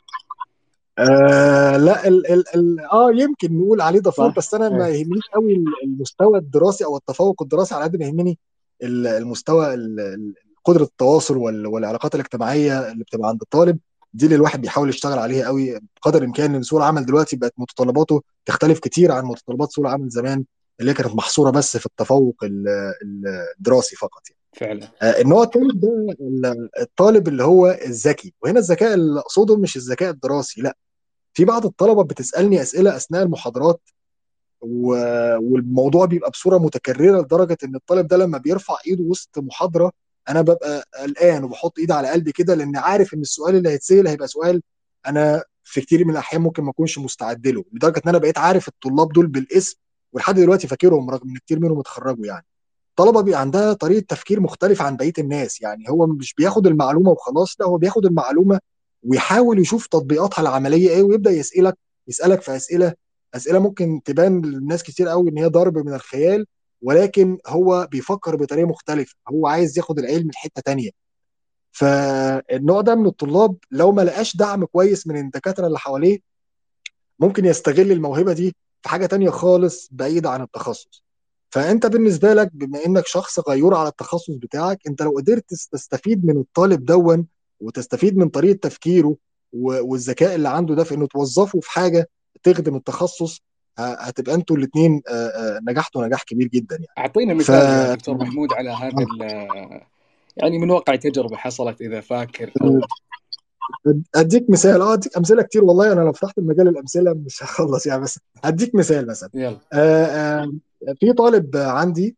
آه لا ال ال ال اه يمكن نقول عليه ضفور، صح؟ بس انا ما ايه. يهمنيش قوي المستوى الدراسي او التفوق الدراسي على قد ما يهمني ال- المستوى ال- ال- قدره التواصل وال- والعلاقات الاجتماعيه اللي بتبقى عند الطالب. دي اللي الواحد بيحاول يشتغل عليها قوي بقدر الامكان، لان سوق العمل دلوقتي بقت متطلباته تختلف كتير عن متطلبات سوق العمل زمان، اللي هي كانت محصوره بس في التفوق ال- ال- الدراسي فقط يعني. فعلا. آه، النوع الثالث ده ال- الطالب اللي هو الذكي. وهنا الذكاء اللي اقصده مش الذكاء الدراسي، لا. في بعض الطلبه بتسالني اسئله اثناء المحاضرات والموضوع بيبقى بصوره متكرره لدرجه ان الطالب ده لما بيرفع ايده وسط محاضره انا ببقى قلقان وبحط ايدي على قلبي كده، لان عارف ان السؤال اللي هيتسال هيبقى سؤال انا في كتير من الاحيان ممكن ما اكونش مستعد له، لدرجه ان انا بقيت عارف الطلاب دول بالاسم ولحد دلوقتي فاكرهم رغم ان كتير منهم اتخرجوا. يعني الطلبه بيبقى عندها طريقه تفكير مختلفه عن بقيه الناس، يعني هو مش بياخد المعلومه وخلاص، لا هو بياخد المعلومه ويحاول يشوف تطبيقاتها العمليه ايه، ويبدا يسالك يسالك في اسئله اسئله ممكن تبان للناس كتير قوي ان هي ضرب من الخيال، ولكن هو بيفكر بطريقه مختلفه، هو عايز ياخد العلم لحته تانيه. فالنوع ده من الطلاب لو ما لقاش دعم كويس من الدكاتره اللي حواليه ممكن يستغل الموهبه دي في حاجه تانيه خالص بعيده عن التخصص. فانت بالنسبه لك بما انك شخص غيور على التخصص بتاعك، انت لو قدرت تستفيد من الطالب دون وتستفيد من طريقه تفكيره والذكاء اللي عنده ده في انه توظفه في حاجه تخدم التخصص، هتبقى انتوا الاثنين نجحتوا نجاح كبير جدا يعني. اعطينا ف مثال يا دكتور محمود على هذا، يعني من واقع تجربه حصلت اذا فاكر، او اديك مثال. اه اديك امثله كتير والله، انا لو فتحت المجال الامثله مش هخلص يعني، بس اديك مثال مثلا. يلا. آه آه في طالب عندي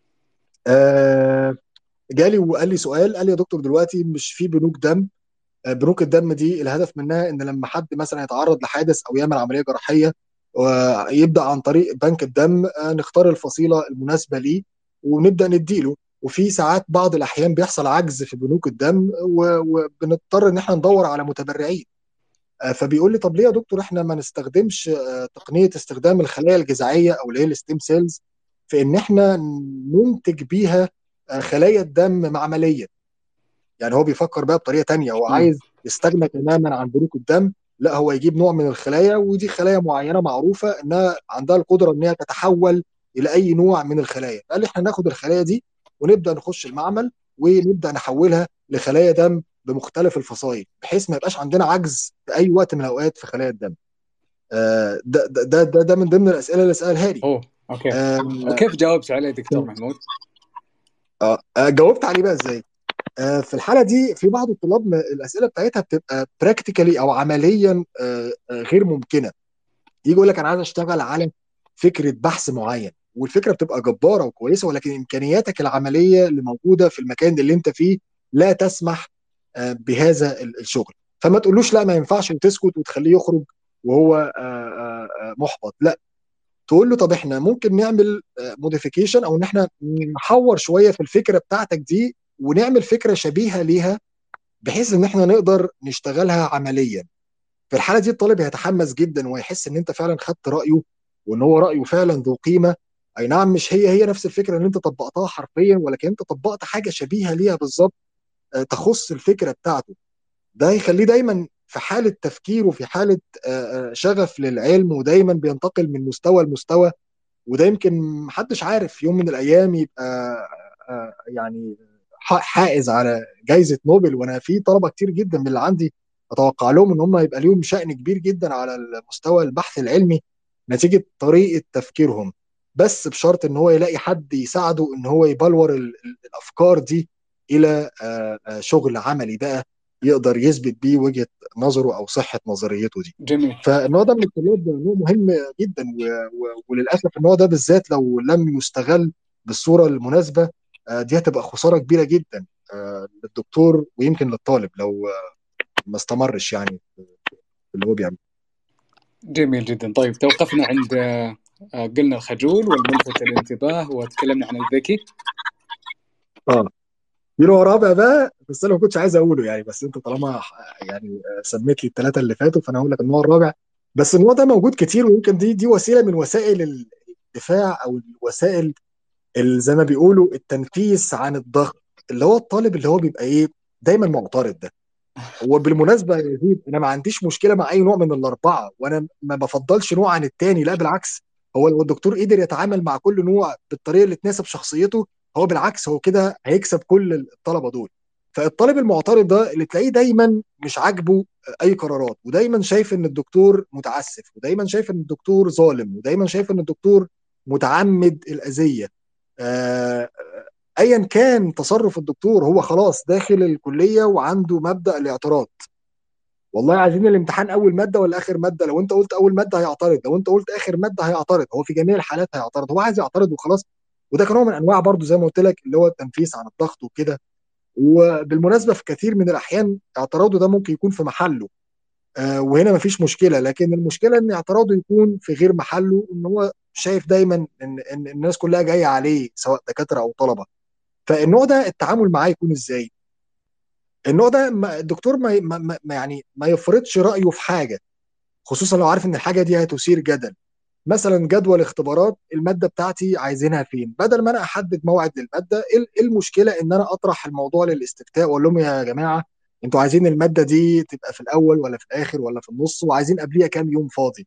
آه جالي وقال لي سؤال، قال لي يا دكتور دلوقتي مش في بنوك دم، آه، بنوك الدم دي الهدف منها ان لما حد مثلا يتعرض لحادث او يعمل عمليه جراحيه ويبدا عن طريق بنك الدم، آه، نختار الفصيله المناسبه ليه ونبدا نديله. وفي ساعات بعض الاحيان بيحصل عجز في بنوك الدم وبنضطر ان احنا ندور على متبرعين. آه، فبيقول لي طب ليه يا دكتور احنا ما نستخدمش آه، تقنيه استخدام الخلايا الجذعيه او اللي هي الستيم سيلز في ان احنا ننتج بيها آه، خلايا الدم معمليا. يعني هو بيفكر بقى بطريقه تانية، هو مم. عايز يستغنى تماما عن بنوك الدم، لا هو يجيب نوع من الخلايا، ودي خلايا معينه معروفه انها عندها القدره انها تتحول الى اي نوع من الخلايا. قال لي احنا ناخد الخلايا دي ونبدا نخش المعمل ونبدا نحولها لخلايا دم بمختلف الفصائل، بحيث ما يبقاش عندنا عجز في اي وقت من الاوقات في خلايا الدم. آه، ده ده ده ده من ضمن الاسئله اللي سالها لي. اوه اوكي. آه، وكيف جاوبت عليه دكتور محمود؟ آه، آه، جاوبت عليه بقى ازاي؟ آه، في الحاله دي في بعض الطلاب م- الاسئله بتاعتها بتبقى براكتيكالي او عمليا آه، آه، غير ممكنه. يجي يقول لك انا عايز اشتغل على فكره بحث معين، والفكره بتبقى جباره وكويسه، ولكن امكانياتك العمليه اللي موجوده في المكان اللي انت فيه لا تسمح آه، بهذا ال- الشغل. فما تقولوش لا ما ينفعش وتسكت وتخليه يخرج وهو آه، آه، آه، محبط، لا. تقول له طب احنا ممكن نعمل موديفيكيشن او ان احنا نحور شويه في الفكره بتاعتك دي ونعمل فكره شبيهه ليها بحيث ان احنا نقدر نشتغلها عمليا. في الحاله دي الطالب هيتحمس جدا ويحس ان انت فعلا خدت رايه وان هو رايه فعلا ذو قيمه. اي نعم مش هي هي نفس الفكره اللي انت طبقتها حرفيا، ولكن انت طبقت حاجه شبيهه ليها بالظبط آه، تخص الفكره بتاعته. ده هيخليه دايما في حاله تفكير وفي حاله آه، آه، شغف للعلم، ودايما بينتقل من مستوى لمستوى. وده يمكن محدش عارف يوم من الايام يبقى آه، يعني ح- حائز على جائزه نوبل. وانا في طلبه كتير جدا من اللي عندي اتوقع لهم ان هم يبقى ليهم شأن كبير جدا على المستوى البحث العلمي نتيجه طريقه تفكيرهم، بس بشرط ان هو يلاقي حد يساعده ان هو يبلور ال- ال- الافكار دي الى آه، آه، شغل عملي بقى يقدر يثبت بيه وجهه نظره او صحه نظريته دي. جميل. فالنوع ده من الطلاب نوع مهم جدا و... و... وللاسف النوع ده بالذات لو لم يستغل بالصوره المناسبه آه، دي هتبقى خساره كبيره جدا آه، للدكتور ويمكن للطالب لو آه، ما استمرش يعني في اللي هو بيعمله. جميل جدا. طيب توقفنا عند آه، آه، قلنا الخجول والملفت للانتباه، وتكلمنا عن الذكي. اه في نوع رابع بقى بس انا ما كنتش عايز اقوله يعني، بس انت طالما يعني سميت لي الثلاثه اللي فاتوا فانا هقول لك النوع الرابع. بس النوع ده موجود كتير ويمكن دي دي وسيله من وسائل الدفاع او الوسائل اللي زي ما بيقولوا التنفيس عن الضغط، اللي هو الطالب اللي هو بيبقى ايه دايما معترض ده. وبالمناسبه يا يزيد انا ما عنديش مشكله مع اي نوع من الاربعه، وانا ما بفضلش نوع عن التاني، لا بالعكس. هو لو الدكتور قدر يتعامل مع كل نوع بالطريقه اللي تناسب شخصيته هو بالعكس هو كده هيكسب كل الطلبه دول. فالطالب المعترض ده اللي تلاقيه دايما مش عاجبه اي قرارات، ودايما شايف ان الدكتور متعسف، ودايما شايف ان الدكتور ظالم، ودايما شايف ان الدكتور متعمد الاذيه. آه، ايا كان تصرف الدكتور هو خلاص داخل الكليه وعنده مبدأ الاعتراض. والله عايزين الامتحان اول ماده ولا اخر ماده، لو انت قلت اول ماده هيعترض، لو انت قلت اخر ماده هيعترض، هو في جميع الحالات هيعترض، هو عايز يعترض وخلاص. وده كنوع من انواع برضو زي ما قلت لك اللي هو التنفيس عن الضغط وكده. وبالمناسبه في كثير من الاحيان اعتراضه ده ممكن يكون في محله، آه وهنا مفيش مشكله، لكن المشكله ان اعتراضه يكون في غير محله، ان هو شايف دايما ان ان الناس كلها جايه عليه سواء دكاتره او طلبه. فالنوع ده التعامل معاه يكون ازاي؟ النوع ده ما- الدكتور ما ما ما- يعني ما يفرضش رايه في حاجه، خصوصا لو عارف ان الحاجه دي هتثير جدل. مثلا جدول اختبارات الماده بتاعتي عايزينها فين، بدل ما انا احدد موعد للماده، ايه إيه المشكله ان انا اطرح الموضوع للاستفتاء واقول لهم يا جماعه انتوا عايزين الماده دي تبقى في الاول ولا في الاخر ولا في النص، وعايزين قبليها كام يوم فاضي.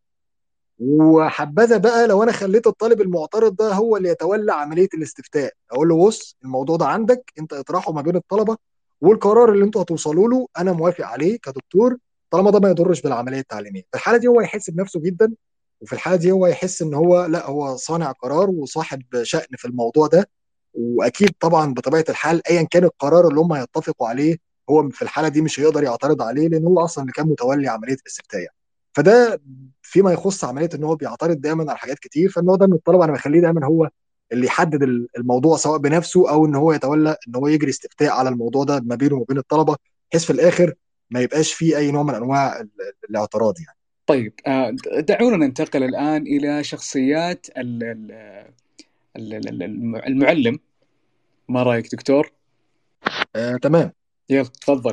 وحبذا بقى لو انا خليت الطالب المعترض ده هو اللي يتولى عمليه الاستفتاء، اقول له بص الموضوع ده عندك انت اطرحه ما بين الطلبه، والقرار اللي انتوا هتوصلوا له انا موافق عليه كدكتور، طالما ده ما يضرش بالعمليه التعليميه. في الحاله دي هو يحس بنفسه جدا، وفي الحاله دي هو يحس ان هو لا هو صانع قرار وصاحب شأن في الموضوع ده. واكيد طبعا بطبيعه الحال ايا كان القرار اللي هم هيتفقوا عليه، هو في الحاله دي مش هيقدر يعترض عليه لان هو اصلا اللي كان متولي عمليه الاستفتاء يعني. فده فيما يخص عمليه ان هو بيعترض دايما على حاجات كتير، فان هو ده من الطلبه انا بخليه دايما هو اللي يحدد الموضوع سواء بنفسه او ان هو يتولى ان هو يجري استفتاء على الموضوع ده ما بينه وما بين الطلبه، بحيث في الاخر ما يبقاش فيه اي نوع من انواع ال- الاعتراض يعني. طيب، آه، دعونا ننتقل الآن إلى شخصيات ال- ال- ال- ال- الم- المعلم. ما رأيك دكتور؟ آه تمام. يلا تفضل.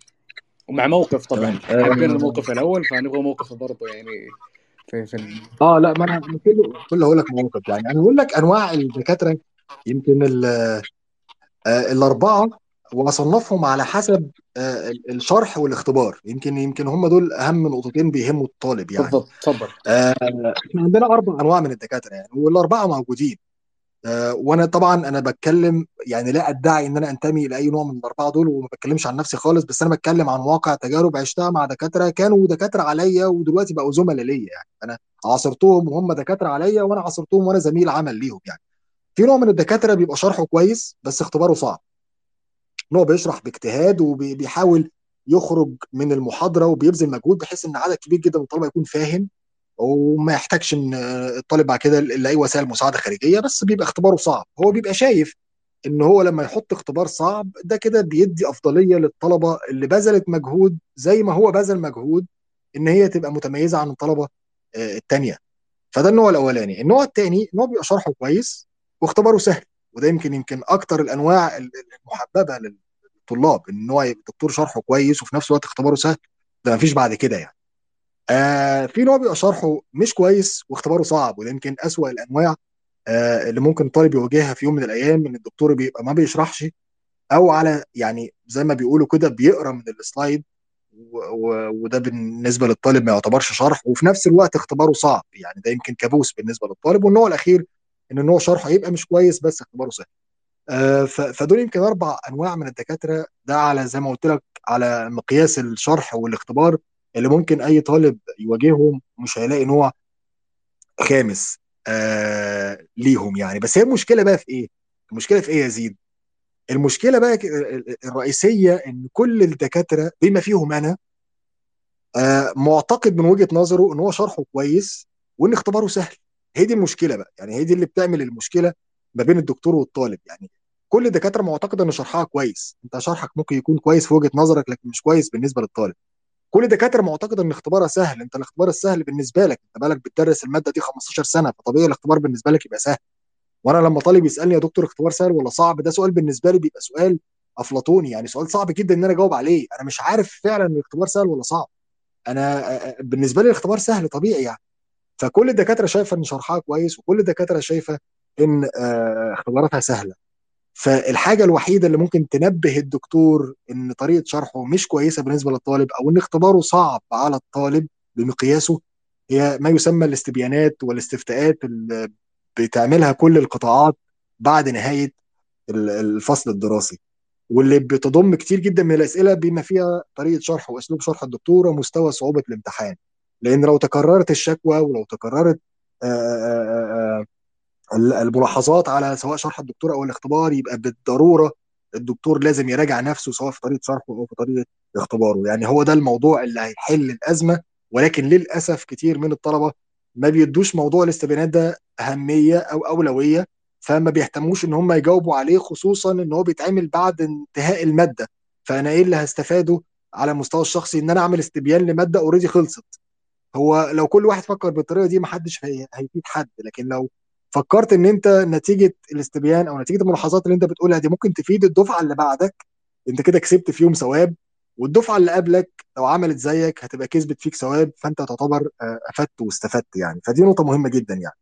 ومع موقف طبعا، تمام احنا حبينا اه. الموقف الأول فنبغى موقفه برضه يعني. في في ال- آه لا ما انا أنا كله كله هقول لك مواقف، يعني انا هقول لك انواع الدكاتره. يمكن ال- آه الاربعه واصنفهم على حسب آه ال- الشرح والاختبار، يمكن يمكن هم دول اهم نقطتين بيهموا الطالب يعني. بالضبط تفضل. آه، احنا عندنا اربع انواع من الدكاتره يعني، والاربعه موجودين. آه، وانا طبعا انا بتكلم يعني لا ادعي ان انا انتمي لاي نوع من الاربعه دول، وما بتكلمش عن نفسي خالص، بس انا بتكلم عن واقع تجارب عشتها مع دكاتره كانوا دكاتره عليا ودلوقتي بقوا زملاء ليا يعني. انا عاصرتهم وهم دكاتره عليا، وانا عاصرتهم وانا زميل عمل ليهم يعني. في نوع من الدكاتره بيبقى شرحه كويس بس اختباره صعب، نوع بيشرح باجتهاد وبيحاول يخرج من المحاضره وبيبذل مجهود بحيث ان عدد كبير جدا من الطلبه يكون فاهم، وما يحتاجش ان الطالب بعد كده لاي وسائل مساعده خارجيه، بس بيبقى اختباره صعب. هو بيبقى شايف ان هو لما يحط اختبار صعب ده كده بيدي افضليه للطلبه اللي بذلت مجهود زي ما هو بذل مجهود ان هي تبقى متميزه عن الطلبه آه، التانيه. فده النوع الاولاني. النوع الثاني نوع بيبقى شرحه كويس واختباره سهل، وده يمكن يمكن اكتر الانواع المحببه للطلاب، ان هو يبقى دكتور شرحه كويس وفي نفس الوقت اختباره سهل. ده مفيش بعد كده يعني. آه في نوع بيبقى شرحه مش كويس واختباره صعب، وده يمكن أسوأ الأنواع آه اللي ممكن الطالب يواجهها في يوم من الأيام، إن الدكتور بيبقى ما بيشرحش أو على يعني زي ما بيقولوا كده بيقرا من السلايد، و- و- وده بالنسبة للطالب ما يعتبرش شرح، وفي نفس الوقت اختباره صعب يعني، ده يمكن كابوس بالنسبة للطالب. والنوع الأخير إن النوع شرحه يبقى مش كويس بس اختباره سهل. آه ف- فدول يمكن أربع أنواع من الدكاترة، ده على زي ما قلت لك على مقياس الشرح والاختبار اللي ممكن اي طالب يواجههم، مش هيلاقي نوع خامس آه ليهم يعني. بس هي المشكله بقى في ايه؟ المشكله في ايه يا زيد؟ المشكله بقى ك- الرئيسيه ان كل الدكاتره بما فيهم انا آه معتقد من وجهه نظره ان هو شرحه كويس وان اختباره سهل. هي دي المشكله بقى يعني، هي دي اللي بتعمل المشكله ما بين الدكتور والطالب يعني. كل الدكاتره معتقده ان شرحها كويس، انت شرحك ممكن يكون كويس في وجهه نظرك لكن مش كويس بالنسبه للطالب. كل الدكاتره معتقده ان اختبارها سهل، انت الاختبار السهل بالنسبه لك، انت بالك بتدرس الماده دي خمستاشر سنه، فطبيعي الاختبار بالنسبه لك يبقى سهل. وانا لما طالب يسالني يا دكتور اختبار سهل ولا صعب، ده سؤال بالنسبه لي بيبقى سؤال افلاطوني يعني، سؤال صعب جدا ان انا اجاوب عليه، انا مش عارف فعلا الاختبار سهل ولا صعب. انا آه، آه، بالنسبه لي الاختبار سهل طبيعي يعني. فكل الدكاتره شايفه ان شرحها كويس، وكل الدكاتره شايفه ان آه، اختباراتها سهله. فالحاجة الوحيدة اللي ممكن تنبه الدكتور إن طريقة شرحه مش كويسة بالنسبة للطالب أو إن اختباره صعب على الطالب بمقياسه، هي ما يسمى الاستبيانات والاستفتاءات اللي بتعملها كل القطاعات بعد نهاية ال- الفصل الدراسي، واللي بتضم كتير جدا من الأسئلة بما فيها طريقة شرح وأسلوب شرح الدكتور ومستوى صعوبة الامتحان. لأن لو تكررت الشكوى ولو تكررت آه، آه، آه، الملاحظات على سواء شرح الدكتور او الاختبار، يبقى بالضروره الدكتور لازم يراجع نفسه سواء في طريقه شرحه او في طريقه اختباره. يعني هو ده الموضوع اللي هيحل الازمه. ولكن للاسف كتير من الطلبه ما بيدوش موضوع الاستبيانات ده اهميه او اولويه، فما بيهتموش ان هم يجاوبوا عليه، خصوصا ان هو بيتعمل بعد انتهاء الماده. فانا ايه اللي هستفاده على المستوى الشخصي ان انا اعمل استبيان لماده اوريدي خلصت؟ هو لو كل واحد فكر بالطريقه دي محدش هي... هيفيد حد. لكن لو فكرت ان انت نتيجه الاستبيان او نتيجه الملاحظات اللي انت بتقولها دي ممكن تفيد الدفعه اللي بعدك، انت كده كسبت فيهم ثواب. والدفعه اللي قبلك لو عملت زيك هتبقى كسبت فيك ثواب، فانت تعتبر آه، افدت واستفدت يعني. فدي نقطه مهمه جدا يعني.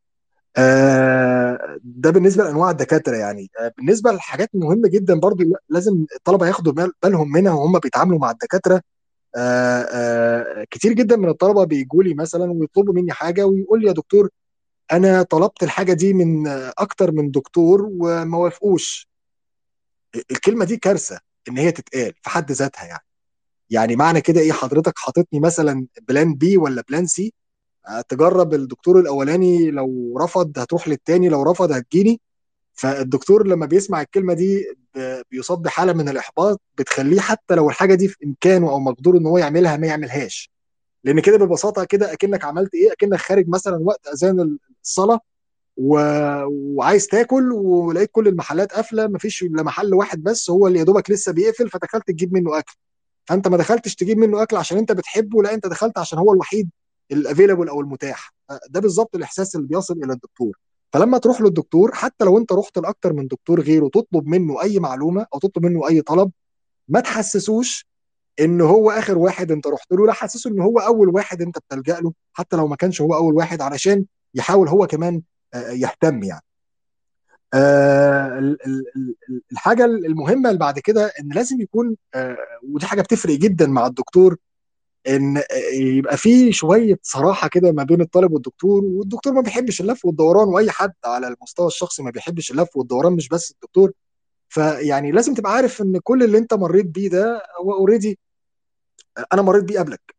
آه، ده بالنسبه لانواع الدكاتره يعني. آه، بالنسبه لحاجات مهمه جدا برضو لازم الطلبه ياخدوا بال- بالهم منها وهم بيتعاملوا مع الدكاتره. آه، آه، كتير جدا من الطلبه بيجوا لي مثلا ويطلبوا مني حاجه ويقول لي يا دكتور انا طلبت الحاجه دي من آه، اكتر من دكتور وما وافقوش. الكلمه دي كارثه ان هي تتقال في حد ذاتها يعني. يعني معنى كده ايه؟ حضرتك حاططني مثلا بلان بي ولا بلان سي، آه، تجرب الدكتور الاولاني لو رفض هتروح للتاني، لو رفض هتجيني. فالدكتور لما بيسمع الكلمه دي ب- بيصاب بحاله من الاحباط بتخليه حتى لو الحاجه دي في امكانه او مقدور ان هو يعملها ما يعملهاش. لان كده ببساطه كده اكنك عملت ايه؟ اكنك خارج مثلا وقت اذان الصلاه و... وعايز تاكل ولقيت كل المحلات قافله، مفيش الا محل واحد بس هو اللي يا دوبك لسه بيقفل، فدخلت تجيب منه اكل. فانت ما دخلتش تجيب منه اكل عشان انت بتحبه، لا انت دخلت عشان هو الوحيد الافيلابل او المتاح. ده بالظبط الاحساس اللي بيصل الى الدكتور. فلما تروح للدكتور حتى لو انت رحت لاكتر من دكتور غيره تطلب منه اي معلومه او تطلب منه اي طلب، ما تحسسوش ان هو اخر واحد انت رحت له، لا حسسه ان هو اول واحد انت بتلجأ له، حتى لو ما كانش هو اول واحد، علشان يحاول هو كمان آه، يهتم يعني. آه، ال- ال- ال- الحاجه المهمه اللي بعد كده ان لازم يكون آه، ودي حاجه بتفرق جدا مع الدكتور، ان آه، يبقى في شويه صراحه كده ما بين الطالب والدكتور. والدكتور ما بيحبش اللف والدوران، واي حد على المستوى الشخصي ما بيحبش اللف والدوران، مش بس الدكتور. فيعني لازم تبقى عارف ان كل اللي انت مريت بيه ده هو اوريدي انا مريت بيه قبلك.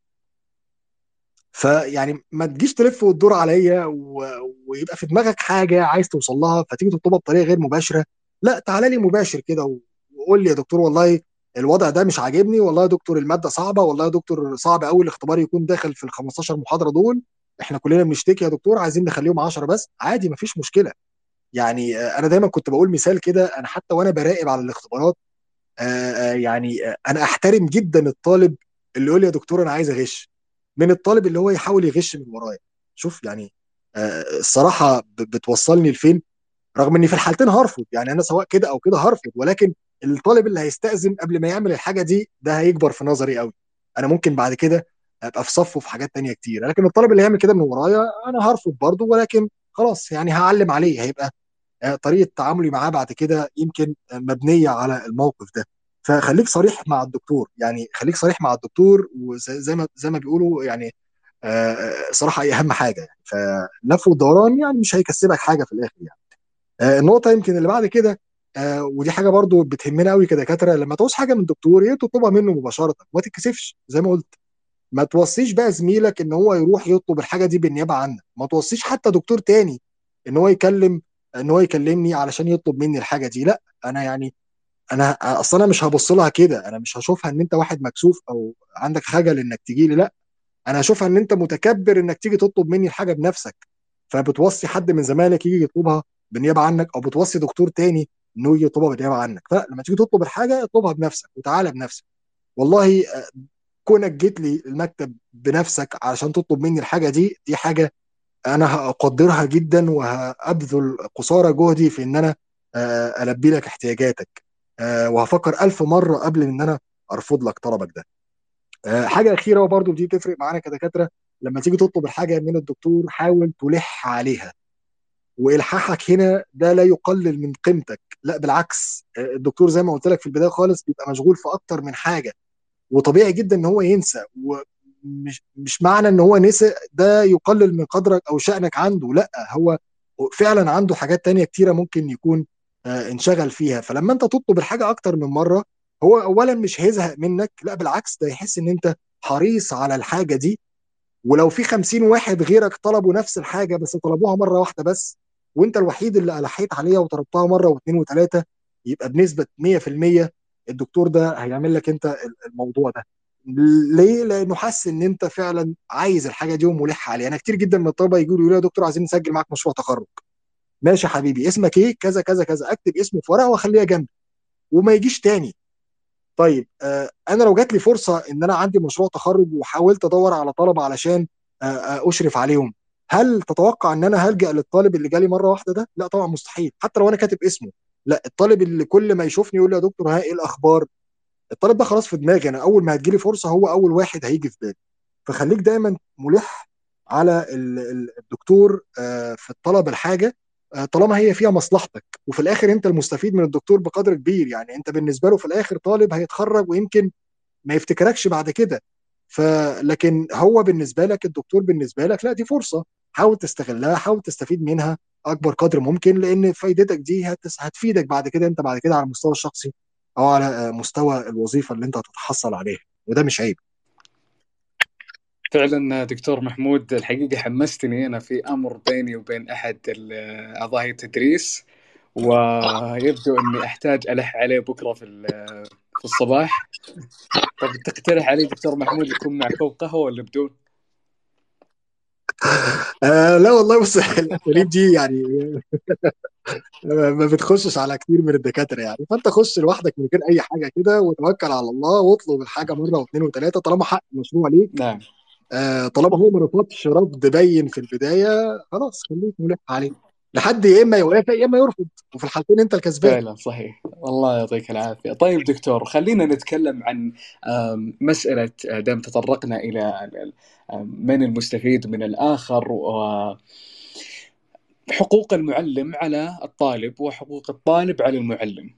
فيعني ما تجيش تلف وتدور عليا و... ويبقى في دماغك حاجه عايز توصل لها فتيجي تطلبها بطريقه غير مباشره. لا تعالى لي مباشر كده و- وقول لي يا دكتور والله الوضع ده مش عاجبني، والله يا دكتور الماده صعبه، والله يا دكتور صعب قوي الاختبار يكون داخل في ال خمستاشر محاضره دول، احنا كلنا بنشتكي يا دكتور عايزين نخليهم عشرة بس. عادي مفيش مشكله. يعني آه، انا دايما كنت بقول مثال كده، انا حتى وانا براقب على الاختبارات آه، آه، يعني آه، انا احترم جدا الطالب اللي يقول لي يا دكتور انا عايز اغش، من الطالب اللي هو يحاول يغش من ورايا. شوف يعني آه، الصراحه ب- بتوصلني لفين؟ رغم اني في الحالتين هرفض، يعني انا سواء كده او كده هرفض، ولكن الطالب اللي هيستأذن قبل ما يعمل الحاجه دي ده هيكبر في نظري قوي. انا ممكن بعد كده ابقى في صفه في حاجات تانية كتير، لكن الطالب اللي هيعمل كده من ورايا انا هرفض برضه، ولكن خلاص يعني هعلم عليه. هيبقى آه، طريقه تعاملي معاه بعد كده يمكن آه، مبنيه على الموقف ده. فخليك صريح مع الدكتور، يعني خليك صريح مع الدكتور، وزي زي ما زي ما بيقولوا يعني آه، آه، صراحه هي اهم حاجه يعني. فلف والدوران يعني مش هيكسبك حاجه في الاخر يعني. آه، النقطه يمكن اللي بعد كده آه، ودي حاجه برضو بتهمنا قوي كدكاتره، لما تعوز حاجه من الدكتور يا ريت تطلبها منه مباشره، ما تتكسفش زي ما قلت. ما توصيش بقى زميلك ان هو يروح يطلب الحاجه دي بالنيابه عنك، ما توصيش حتى دكتور تاني ان هو يكلم ان هو يكلمني علشان يطلب مني الحاجه دي. لا انا يعني انا اصلا انا مش هبص لها كده، انا مش هشوفها ان انت واحد مكسوف او عندك خجل انك تجي لي، لا انا هشوفها ان انت متكبر انك تيجي تطلب مني الحاجه بنفسك. فبتوصي حد من زمايلك يجي يطلبها بالنيابه عنك، او بتوصي دكتور تاني انه يجي يطلبها بالنيابه عنك. فلما تيجي تطلب الحاجه اطلبها بنفسك وتعالى بنفسك. والله كونك جيت لي المكتب بنفسك علشان تطلب مني الحاجه دي، دي حاجه انا هقدرها جدا وهبذل قصارى جهدي في ان انا آه، البي لك احتياجاتك. آه، وهفكر الف مره قبل ان انا ارفض لك طلبك ده. آه، حاجه اخيره وبرضه دي بتفرق معانا كدكاتره، لما تيجي تطلب الحاجه من الدكتور حاول تلح عليها. والحاحك هنا ده لا يقلل من قيمتك، لا بالعكس. آه، الدكتور زي ما قلت لك في البدايه خالص بيبقى مشغول في اكتر من حاجه، وطبيعي جدا ان هو ينسى. ومش مش معنى ان هو نسى ده يقلل من قدرك او شأنك عنده، لا هو فعلا عنده حاجات تانية كتيرة ممكن يكون آه، انشغل فيها. فلما انت تطلب الحاجة اكتر من مرة هو اولا مش هيزهق منك، لا بالعكس ده يحس ان انت حريص على الحاجة دي. ولو في خمسين واحد غيرك طلبوا نفس الحاجة بس طلبوها مرة واحدة بس، وانت الوحيد اللي ألحيت عليها وطلبتها مرة واثنين وثلاثة، يبقى بنسبه مية في المية الدكتور ده هيعمل لك انت الموضوع ده. ليه؟ لانه حس ان انت فعلا عايز الحاجه دي وملح عليها. انا كتير جدا من الطلبه يجوا لي يقولوا يا دكتور عايزين نسجل معاك مشروع تخرج. ماشي يا حبيبي، اسمك ايه؟ كذا كذا كذا. اكتب اسمي في ورقه واخليها جنبي وما يجيش تاني. طيب آه انا لو جات لي فرصه ان انا عندي مشروع تخرج وحاولت ادور على طلبه علشان آه آه اشرف عليهم، هل تتوقع ان انا هلجأ للطالب اللي جالي مره واحده ده؟ لا طبعا مستحيل، حتى لو انا كاتب اسمه. لا، الطالب اللي كل ما يشوفني يقول لي يا دكتور ها ايه الاخبار، الطالب ده خلاص في دماغي انا، اول ما هتجيلي فرصه هو اول واحد هيجي في بالي. فخليك دايما ملح على ال- ال- الدكتور آه، في الطلب الحاجه، آه، طالما هي فيها مصلحتك، وفي الاخر انت المستفيد من الدكتور بقدر كبير. يعني انت بالنسبه له في الاخر طالب هيتخرج ويمكن ما يفتكركش بعد كده. فلكن هو بالنسبه لك، الدكتور بالنسبه لك، لا دي فرصه، حاول تستغلها، حاول تستفيد منها اكبر قدر ممكن، لان فايدتك دي هتس- هتفيدك بعد كده، انت بعد كده على المستوى الشخصي او على مستوى الوظيفه اللي انت هتتحصل عليها، وده مش عيب. فعلا دكتور محمود، الحقيقة حمستني أنا في أمر بيني وبين أحد ال- أعضاء التدريس، ويبدو أني أحتاج ألح عليه بكرة في ال- في الصباح. طب تقترح علي دكتور محمود يكون مع كوب قهوة ولا بدون؟ آه لا والله، بص الاساليب دي يعني آه، ما بتخشش على كتير من الدكاتره يعني. فانت خش لوحدك من غير اي حاجه كده، وتوكل على الله واطلب الحاجه مره واثنين وثلاثه طالما حق المشروع ليك. نعم. آه طالما هو ما رفضش رفض باين في البدايه، خلاص خليك ملح عليه لحد يا اما يوافق يا اما يرفض، وفي الحالتين انت الكسبان. فعلا صحيح، الله يعطيك العافية. طيب دكتور، خلينا نتكلم عن آم، مسألة، آه، دام تطرقنا إلى ال- ال- آم، من المستفيد من الآخر، وحقوق المعلم على الطالب وحقوق الطالب على المعلم.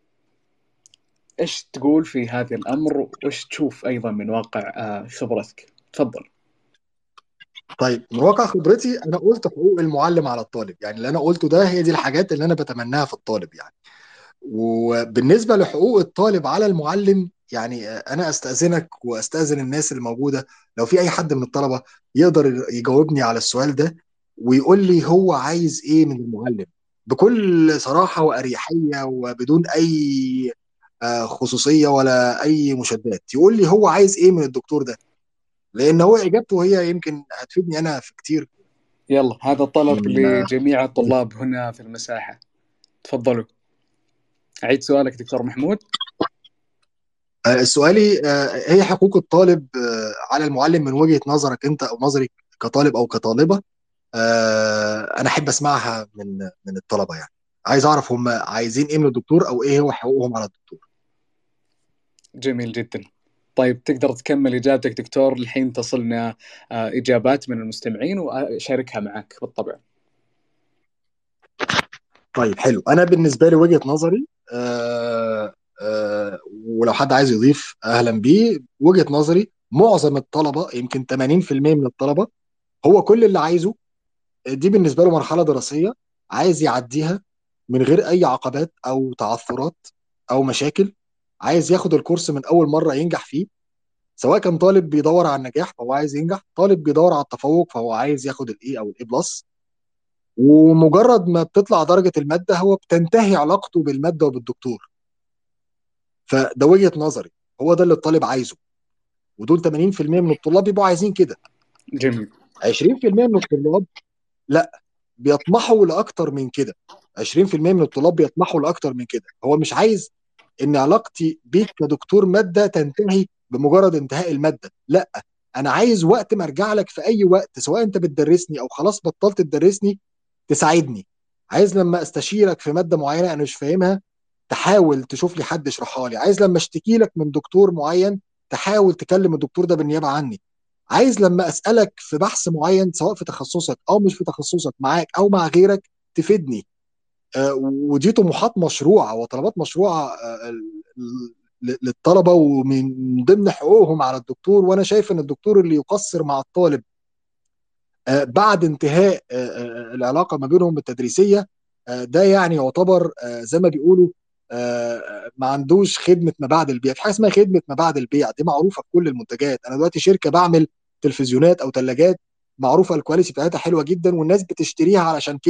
إيش تقول في هذا الأمر، وإيش تشوف أيضا من واقع آه، خبرتك؟ تفضل. طيب من واقع خبرتي انا قلت حقوق المعلم على الطالب، يعني اللي انا قلته ده هي دي الحاجات اللي انا بتمناها في الطالب يعني. وبالنسبه لحقوق الطالب على المعلم، يعني انا استاذنك واستاذن الناس اللي موجوده، لو في اي حد من الطلبه يقدر يجاوبني على السؤال ده ويقول لي هو عايز ايه من المعلم بكل صراحه واريحيه وبدون اي آه، خصوصيه ولا اي مشادات، يقول لي هو عايز ايه من الدكتور ده، لان هو اجابته هي يمكن هتفيدني انا في كتير يلا، هذا طلب من لجميع الطلاب هنا في المساحة. تفضلوا. أعيد سؤالك دكتور محمود. آه، سؤالي آه، هي حقوق الطالب آه، على المعلم من وجهة نظرك انت او نظرك كطالب او كطالبة. آه، انا احب اسمعها من من الطلبة يعني. عايز اعرف هم عايزين ايه من الدكتور او ايه هو حقوقهم على الدكتور. جميل جدا. طيب تقدر تكمل إجابتك دكتور، الحين تصلنا آه، إجابات من المستمعين وأشاركها معك بالطبع. طيب حلو، انا بالنسبة لي وجهة نظري آه، آه، ولو حد عايز يضيف اهلا بيه، وجهة نظري معظم الطلبة يمكن ثمانين في المية من الطلبة هو كل اللي عايزه، دي بالنسبة له مرحلة دراسية عايز يعديها من غير أي عقبات أو تعثرات أو مشاكل. عايز ياخد الكورس من أول مرة ينجح فيه، سواء كان طالب بيدور على النجاح فهو عايز ينجح، طالب بيدور على التفوق فهو عايز ياخد الإي أو الإي بلس. ومجرد ما بتطلع درجة المادة هو بتنتهي علاقته بالمادة وبالدكتور. فده وجهة نظري، هو ده اللي الطالب عايزه، ودول ثمانين في المية من الطلاب بيبقوا عايزين كده. جميل. عشرين في المية من الطلاب لا، بيطمحوا لاكتر من كده. عشرين في المية من الطلاب بيطمحوا لاكتر من كده، هو مش عايز ان علاقتي بيك كدكتور ماده تنتهي بمجرد انتهاء الماده، لا، انا عايز وقت ما ارجع لك في اي وقت سواء انت بتدرسني او خلاص بطلت تدرسني تساعدني. عايز لما استشيرك في ماده معينه انا مش فاهمها تحاول تشوف لي حد يشرحها لي. عايز لما اشتكي لك من دكتور معين تحاول تكلم الدكتور ده بالنيابه عني. عايز لما اسالك في بحث معين سواء في تخصصك او مش في تخصصك معاك او مع غيرك تفيدني. آه، ودي طموحات مشروعه وطلبات مشروعه آه، ل- للطلبه ومن ضمن حقوقهم على الدكتور. وانا شايف ان الدكتور اللي يقصر مع الطالب آه، بعد انتهاء آه، آه، العلاقه ما بينهم التدريسيه، آه، ده يعني يعتبر آه، زي ما بيقولوا آه، ما عندوش خدمه ما بعد البيع. في حاجه اسمها خدمه ما بعد البيع، دي معروفه في كل المنتجات. انا دلوقتي شركه بعمل تلفزيونات او ثلاجات معروفه الكواليتي بتاعتها حلوه جدا والناس بتشتريها علشان كده.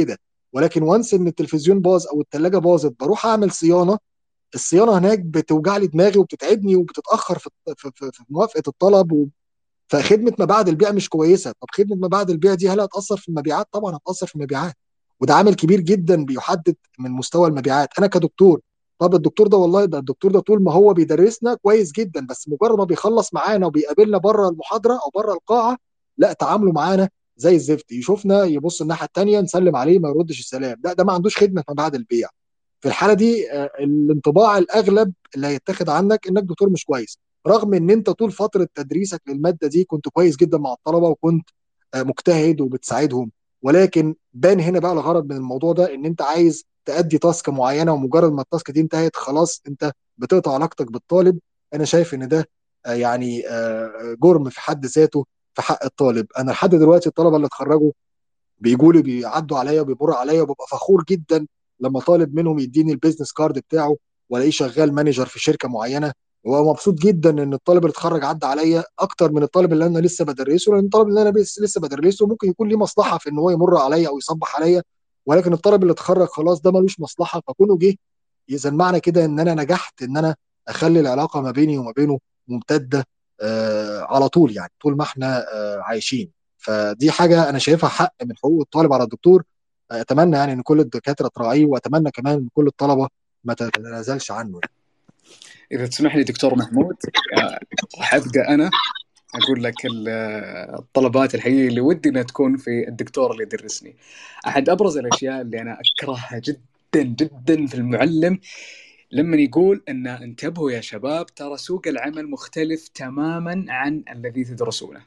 ولكن وانس ان التلفزيون باظ او الثلاجه باظت بروح اعمل صيانه. الصيانه هناك بتوجع لي دماغي وبتتعبني وبتتاخر في في, في, في موافقه الطلب و... فخدمه ما بعد البيع مش كويسه. طب خدمه ما بعد البيع دي هل هتاثر في المبيعات؟ طبعا هتاثر في المبيعات، وده عامل كبير جدا بيحدد من مستوى المبيعات. انا كدكتور، طب الدكتور ده والله ده الدكتور ده طول ما هو بيدرسنا كويس جدا، بس مجرد ما بيخلص معانا وبيقابلنا بره المحاضره او بره القاعه، لا تعامله معانا زي الزفت، يشوفنا يبص الناحيه الثانيه نسلم عليه ما يردش السلام، لا ده ما عندوش خدمه ما بعد البيع. في الحاله دي آه، الانطباع الاغلب اللي هيتاخد عنك انك دكتور مش كويس، رغم ان انت طول فتره تدريسك للماده دي كنت كويس جدا مع الطلبه وكنت آه، مجتهد وبتساعدهم. ولكن بان هنا بقى الغرض من الموضوع ده ان انت عايز تأدي تاسك معينه، ومجرد ما التاسك دي انتهت خلاص انت بتقطع علاقتك بالطالب. انا شايف ان ده آه، يعني آه، جرم في حد ذاته في حق الطالب. انا لحد دلوقتي الطلبه اللي اتخرجوا بيجوا لي بيعدوا عليا وبيمروا عليا، وببقى فخور جدا لما طالب منهم يديني البيزنس كارد بتاعه والاقيه شغال مانجر في شركه معينه. ومبسوط جدا ان الطالب اللي اتخرج عدى عليا اكتر من الطالب اللي انا لسه بدرسه، لان الطالب اللي انا بس لسه بدرسه ممكن يكون ليه مصلحه في ان هو يمر عليا او يصبح عليا، ولكن الطالب اللي اتخرج خلاص ده ملوش مصلحه. فكونه جه اذا معنى كده ان انا نجحت ان انا اخلي العلاقه ما بيني وما بينه ممتده آه على طول، يعني طول ما احنا آه عايشين. فدي حاجه انا شايفها حق من حقوق الطالب على الدكتور. اتمنى يعني ان كل الدكاتره تراعيه، واتمنى كمان ان كل الطلبه ما تتنازلش عنه. إذا تسمح لي دكتور محمود، آه، راح أبدأ أنا أقول لك ال- الطلبات الحقيقية اللي ودي أنها تكون في الدكتور اللي يدرسني. أحد أبرز الأشياء اللي أنا أكرهها جدا جدا في المعلم لما يقول أن انتبهوا يا شباب ترى سوق العمل مختلف تماما عن الذي تدرسونه.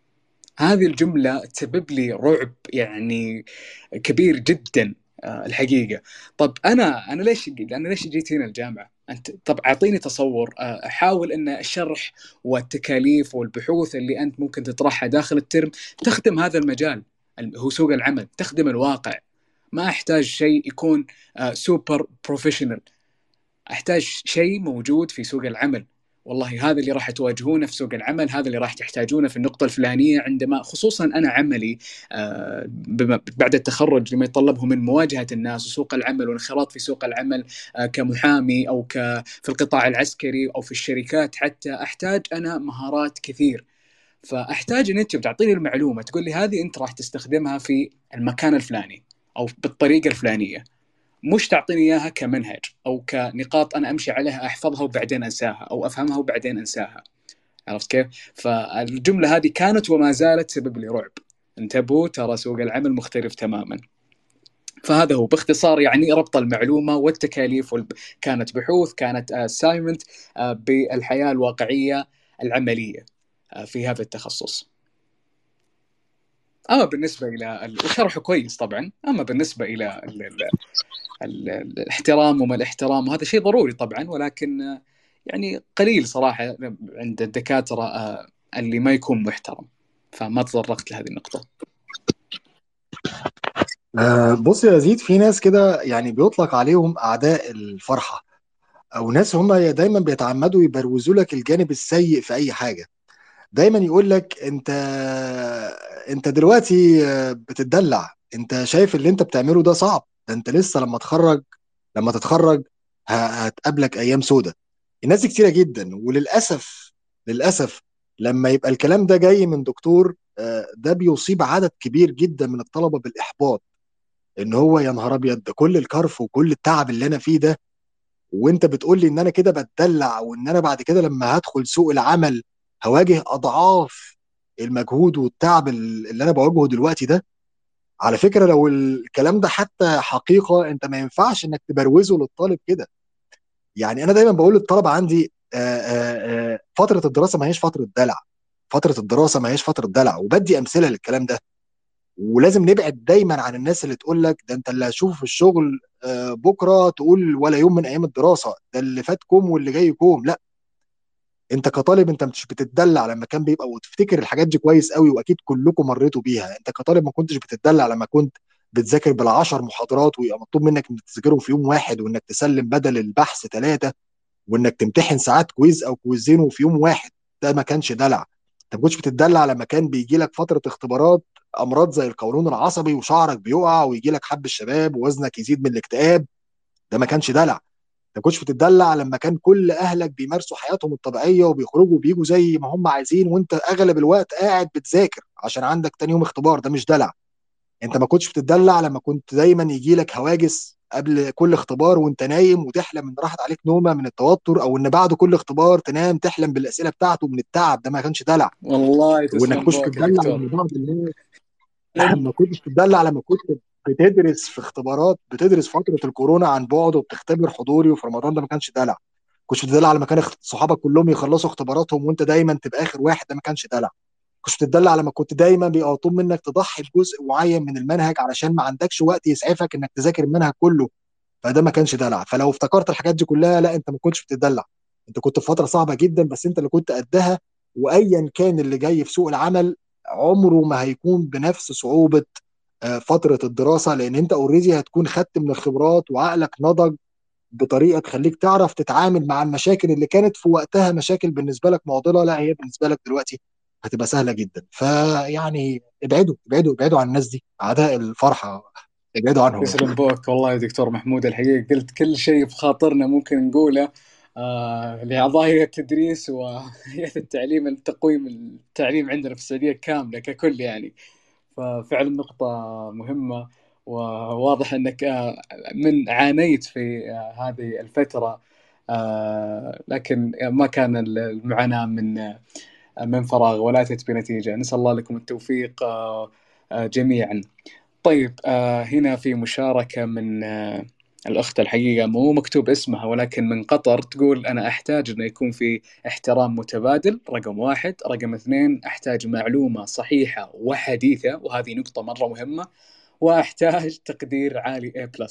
هذه الجملة تسبب لي رعب يعني كبير جدا آه، الحقيقة. طب أنا أنا ليش أنا ليش جيت هنا الجامعة؟ أنت طب أعطيني تصور، آه، أحاول أن الشرح والتكاليف والبحوث اللي أنت ممكن تطرحها داخل الترم تخدم هذا المجال، هو سوق العمل، تخدم الواقع. ما أحتاج شيء يكون سوبر بروفيشنال، احتاج شيء موجود في سوق العمل. والله هذا اللي راح تواجهونه في سوق العمل، هذا اللي راح تحتاجونه في النقطة الفلانية، عندما خصوصا أنا عملي آه، بعد التخرج لما يتطلبه من مواجهة الناس وسوق العمل والانخراط في سوق العمل آه، كمحامي أو ك في القطاع العسكري أو في الشركات، حتى أحتاج أنا مهارات كثير. فأحتاج أن أنت بتعطيني المعلومة تقول لي هذه أنت راح تستخدمها في المكان الفلاني أو بالطريقة الفلانية، مش تعطيني إياها كمنهج أو كنقاط أنا أمشي عليها أحفظها وبعدين أنساها أو أفهمها وبعدين أنساها. عرفت كيف؟ فالجملة هذه كانت وما زالت سبب لي رعب. انتبهوا ترى سوق العمل مختلف تماما. فهذا هو باختصار يعني ربط المعلومة والتكاليف والب... كانت بحوث، كانت أسايمنت بالحياة الواقعية العملية في هذا التخصص. أما بالنسبة إلى وشرحه كويس طبعا، أما بالنسبة إلى ال... ال... الاحترام وما الاحترام، وهذا شيء ضروري طبعا، ولكن يعني قليل صراحة عند الدكاترة اللي ما يكون محترم، فما تطرقت لهذه النقطة. آه بص يا يزيد، في ناس كده يعني بيطلق عليهم اعداء الفرحه، او ناس هم دايما بيتعمدوا يبروزوا لك الجانب السيء في اي حاجه. دايما يقول لك انت انت دلوقتي آه، بتدلع، انت شايف اللي انت بتعمله ده صعب، ده انت لسه لما تخرج لما تتخرج ه- هتقابلك ايام سودة. الناس دي كتيره جدا، وللاسف للاسف لما يبقى الكلام ده جاي من دكتور آه، ده بيصيب عدد كبير جدا من الطلبه بالاحباط، ان هو يا نهار ابيض ده كل الكرف وكل التعب اللي انا فيه ده، وانت بتقول لي ان انا كده بتدلع، وان انا بعد كده لما هدخل سوق العمل هواجه اضعاف المجهود والتعب اللي انا بواجهه دلوقتي ده. على فكرة لو الكلام ده حتى حقيقة انت ما ينفعش انك تبروزه للطالب كده. يعني انا دايما بقول للطلبة عندي آه، آه، آه، فترة الدراسة ما هيش فترة دلع، فترة الدراسة ما هيش فترة دلع، وبدي امثلة للكلام ده. ولازم نبعد دايما عن الناس اللي تقول لك ده انت اللي هتشوفه في الشغل آه، بكره تقول ولا يوم من ايام الدراسه، ده اللي فات كوم واللي جاي كوم. لا، انت كطالب انت مش بتتدلع لما كان بيبقى، وتفتكر الحاجات دي كويس قوي واكيد كلكم مريتوا بيها. انت كطالب ما كنتش بتتدلع لما كنت بتذاكر بالعشر محاضرات ويبقى مطلوب منك انك تذاكرهم في يوم واحد، وانك تسلم بدل البحث ثلاثه، وانك تمتحن ساعات كويز او كويزين في يوم واحد. ده ما كانش دلع. انت ما كنتش بتتدلع لما كان بيجي لك فتره اختبارات امراض زي القولون العصبي وشعرك بيقع ويجي لك حب الشباب ووزنك يزيد من الاكتئاب. ده ما كانش دلع. ما كنتش بتدلع لما كان كل اهلك بيمارسوا حياتهم الطبيعيه وبيخرجوا وبيجوا زي ما هم عايزين، وانت اغلب الوقت قاعد بتذاكر عشان عندك تاني يوم اختبار. ده مش دلع. انت ما كنتش بتدلع لما كنت دايما يجي لك هواجس قبل كل اختبار وانت نايم وتحلم ان راحت عليك نومه من التوتر، او ان بعد كل اختبار تنام تحلم بالاسئله بتاعته من التعب. ده ما كانش دلع. والله وانك تسلم كنتش ذوقك يا بتدلع دكتور. لما بعض الناس ما كنتش بتدلع لما كنت بتدرس في اختبارات، بتدرس فتره الكورونا عن بعد وبتختبر حضوري وفي رمضان. ده ما كانش دلع. كنتش بتدلع لما كان اخت- صحابك كلهم يخلصوا اختباراتهم وانت دايما تبقى اخر واحد. ده ما كانش دلع. كنتش بتدلع لما كنت دايما بيبقى مطلوب منك تضحي بجزء معين من المنهج علشان ما عندكش وقت يسعفك انك تذاكر المنهج كله. فده ما كانش دلع. فلو افتكرت الحاجات دي كلها، لا، انت ما كنتش بتدلع. انت كنت في فتره صعبه جدا، بس انت اللي كنت قدها. وايا كان اللي جاي في سوق العمل عمره ما هيكون بنفس صعوبه آه، فتره الدراسه، لان انت اوريدي هتكون خدت من الخبرات وعقلك نضج بطريقه تخليك تعرف تتعامل مع المشاكل اللي كانت في وقتها مشاكل بالنسبه لك معضله، لا هي بالنسبه لك دلوقتي هتبقى سهله جدا. فيعني ابعدوا ابعدوا ابعدوا عن الناس دي، اعداء الفرحه، ابعدوا عنهم يعني. تسلم بوك والله يا دكتور محمود، الحقيقة قلت كل شيء في خاطرنا ممكن نقوله آه لأعضاء هيئة التدريس وهيئة التعليم، التقويم التعليم عندنا في السعودية كاملة ككل يعني. ففعلا نقطة مهمة، وواضح أنك آه، من عانيت في آه، هذه الفترة، آه، لكن ما كان المعاناة من آه، من فراغ ولا أتت بنتيجة. نسأل الله لكم التوفيق آه، آه، جميعا. طيب آه هنا في مشاركة من آه الأخت، الحقيقة مو مكتوب اسمها ولكن من قطر، تقول أنا أحتاج أن يكون في احترام متبادل، رقم واحد. رقم اثنين، أحتاج معلومة صحيحة وحديثة، وهذه نقطة مرة مهمة. وأحتاج تقدير عالي A+.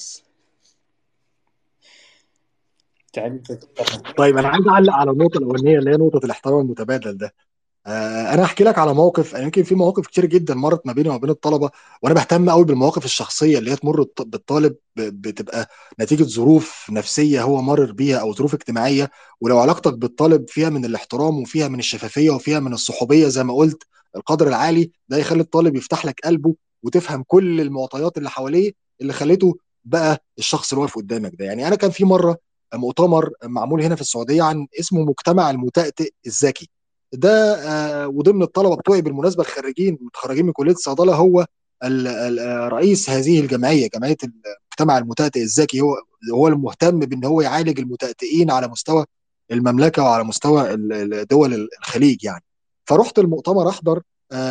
تعريفك؟ طيب انا عايز اعلق على النقطه الاولانيه اللي هي نقطه الاحترام المتبادل ده. آه، انا احكي لك على موقف. أنا يمكن في مواقف كتير جدا مرت ما بيني وما بين الطلبه، وانا بهتم قوي بالمواقف الشخصيه اللي هي تمر الط- بالطالب، ب- بتبقى نتيجه ظروف نفسيه هو مرر بيها او ظروف اجتماعيه. ولو علاقتك بالطالب فيها من الاحترام وفيها من الشفافيه وفيها من الصحوبيه زي ما قلت القدر العالي، ده يخلي الطالب يفتح لك قلبه وتفهم كل المعطيات اللي حواليه اللي خليته بقى الشخص اللي واقف قدامك ده. يعني انا كان في مره مؤتمر معمول هنا في السعوديه عن اسمه مجتمع المتأتئ الذكي. ده آه، وضمن الطلبه بتوعي بالمناسبه الخريجين متخرجين من كليه الصيدله، هو ال- ال- آه، رئيس هذه الجمعيه، جمعيه المجتمع المتأتئ الذكي. هو هو المهتم بان هو يعالج المتأتئين على مستوى المملكه وعلى مستوى ال- ال- دول الخليج يعني. فرحت المؤتمر احضر.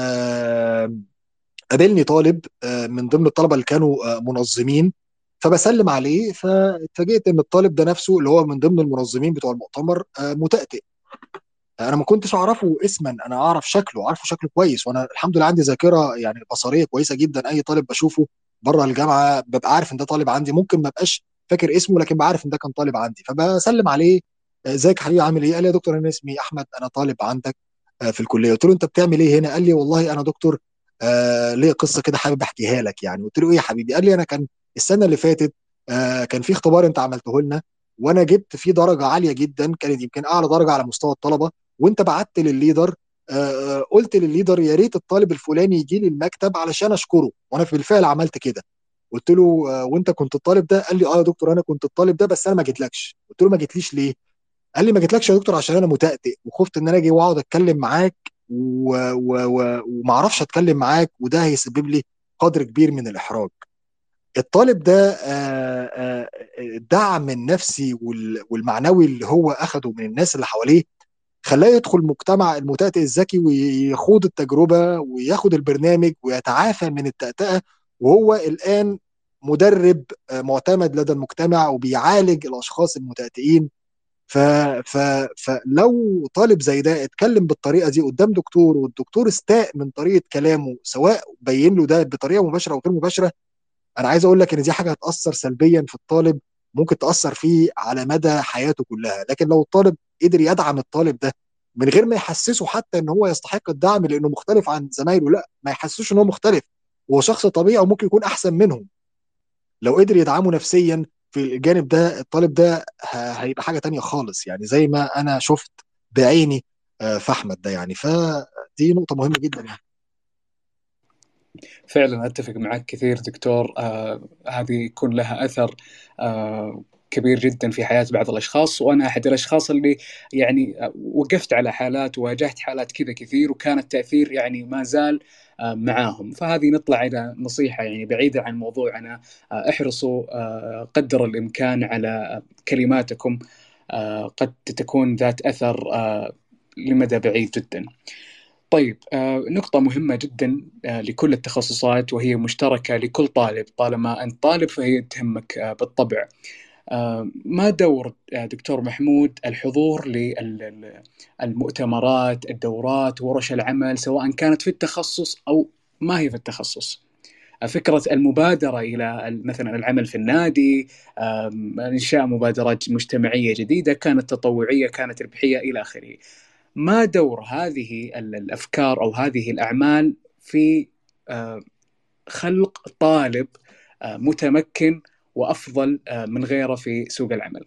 آه، قابلني طالب آه، من ضمن الطلبه اللي كانوا آه، منظمين، فبسلم عليه فاتفاجئت ان الطالب ده نفسه اللي هو من ضمن المنظمين بتوع المؤتمر آه، متأتئ. انا ما كنتش اعرفه اسما، انا اعرف شكله، عارفه شكله كويس، وانا الحمد لله عندي ذاكره يعني بصريه كويسه جدا. اي طالب بشوفه بره الجامعه ببقى عارف ان ده طالب عندي، ممكن ما ابقاش فاكر اسمه لكن بعرف ان ده كان طالب عندي. فبسلم عليه، آه، ازيك يا حبيبي عامل ايه؟ قال لي يا دكتور انا اسمي احمد، انا طالب عندك آه، في الكليه. قلت له انت بتعمل ايه هنا؟ قال لي والله انا دكتور آه ليه قصه كده حابب احكيها لك يعني. قلت له ايه يا حبيبي؟ قال لي انا كان السنه اللي فاتت آه كان في اختبار انت عملته لنا، وانا جبت فيه درجه عاليه جدا، كانت يمكن اعلى درجه على مستوى الطلبه، وانت بعت للليدر آه، آه، قلت للليدر يا ريت الطالب الفلاني يجي لي المكتب علشان اشكره، وانا بالفعل عملت كده. قلت له آه، وانت كنت الطالب ده؟ قال لي اه يا دكتور انا كنت الطالب ده بس انا ما جيتلكش. قلت له ما جيتليش ليه؟ قال لي ما جيتلكش يا دكتور عشان انا متأتئ وخفت ان انا اجي واقعد اتكلم معاك و... و... و... وما اعرفش اتكلم معاك، وده هيسبب لي قدر كبير من الاحراج. الطالب ده آه، آه، الدعم النفسي وال- والمعنوي اللي هو اخده من الناس اللي حواليه خلاه يدخل مجتمع المتأتئ الذكي ويخوض التجربة وياخد البرنامج ويتعافى من التأتئة. وهو الآن مدرب آه، معتمد لدى المجتمع وبيعالج الأشخاص المتأتئين. ف... ف... فلو طالب زي ده اتكلم بالطريقة دي قدام دكتور والدكتور استاء من طريقة كلامه سواء بين له ده بطريقة مباشرة أو غير مباشرة، انا عايز اقول لك ان دي حاجه هتاثر سلبيا في الطالب، ممكن تاثر فيه على مدى حياته كلها. لكن لو الطالب قدر يدعم الطالب ده من غير ما يحسسه حتى ان هو يستحق الدعم لانه مختلف عن زمايله، لا ما يحسسوش ان هو مختلف، هو شخص طبيعي وممكن يكون احسن منهم. لو قدر يدعمه نفسيا في الجانب ده الطالب ده ه- هيبقى حاجه تانية خالص، يعني زي ما انا شفت بعيني آه، في احمد ده يعني. فدي نقطه مهمه جدا يعني. فعلا أتفق معك كثير دكتور. آه هذه يكون لها أثر آه كبير جدا في حياة بعض الأشخاص، وأنا أحد الأشخاص اللي يعني آه، وقفت على حالات وواجهت حالات كذا كثير، وكان التأثير يعني ما زال آه معاهم. فهذه نطلع إلى نصيحة يعني بعيدة عن موضوعنا. آه احرصوا آه قدر الإمكان على كلماتكم، آه قد تكون ذات أثر آه لمدى بعيد جدا. طيب، آه، نقطة مهمة جدا آه، لكل التخصصات، وهي مشتركة لكل طالب. طالما أنت طالب فهي تهمك آه، بالطبع. آه، ما دور آه، دكتور محمود الحضور للمؤتمرات، الدورات، ورش العمل، سواء كانت في التخصص أو ما هي في التخصص؟ آه، فكرة المبادرة إلى ال- مثلا العمل في النادي، آم، إنشاء مبادرات مجتمعية جديدة، كانت تطوعية، كانت ربحية، إلى آخره. ما دور هذه ال- الأفكار أو هذه الأعمال في آه، خلق طالب آه، متمكن وأفضل آه، من غيره في سوق العمل؟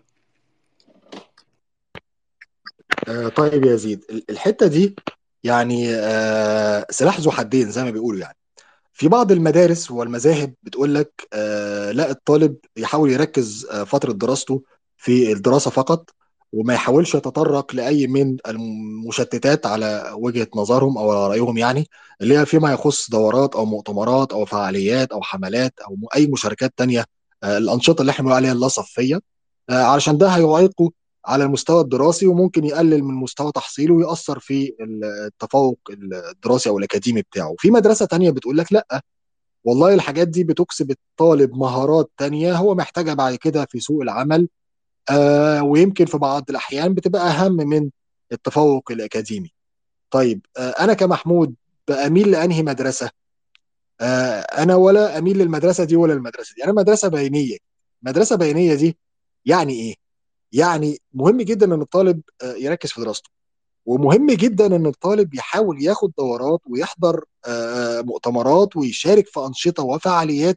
آه، طيب يا زيد، ال- الحته دي يعني آه، سلاح ذو حدين زي ما بيقولوا يعني. في بعض المدارس والمذاهب بتقول لك آه لا، الطالب يحاول يركز آه فترة دراسته في الدراسة فقط، وما يحاولش يتطرق لأي من المشتتات على وجهة نظرهم أو على رأيهم، يعني اللي هي فيما يخص دورات أو مؤتمرات أو فعاليات أو حملات أو م- أي مشاركات تانية. آه الأنشطة اللي احنا بنقول عليها اللا صفية، آه علشان ده هيعيقه على المستوى الدراسي، وممكن يقلل من مستوى تحصيله ويأثر في التفوق الدراسي أو الأكاديمي بتاعه. في مدرسة تانية بتقول لك لا، والله الحاجات دي بتكسب الطالب مهارات تانية هو محتاجها بعد كده في سوق العمل، آه ويمكن في بعض الأحيان بتبقى أهم من التفوق الأكاديمي. طيب، آه أنا كمحمود بأميل لأنهي مدرسة؟ آه أنا ولا أميل للمدرسة دي ولا المدرسة دي، أنا مدرسة بينية. مدرسة بينية دي يعني إيه؟ يعني مهم جدا إن الطالب آه يركز في دراسته، ومهم جدا ان الطالب يحاول ياخد دورات ويحضر آه، مؤتمرات ويشارك في انشطه وفعاليات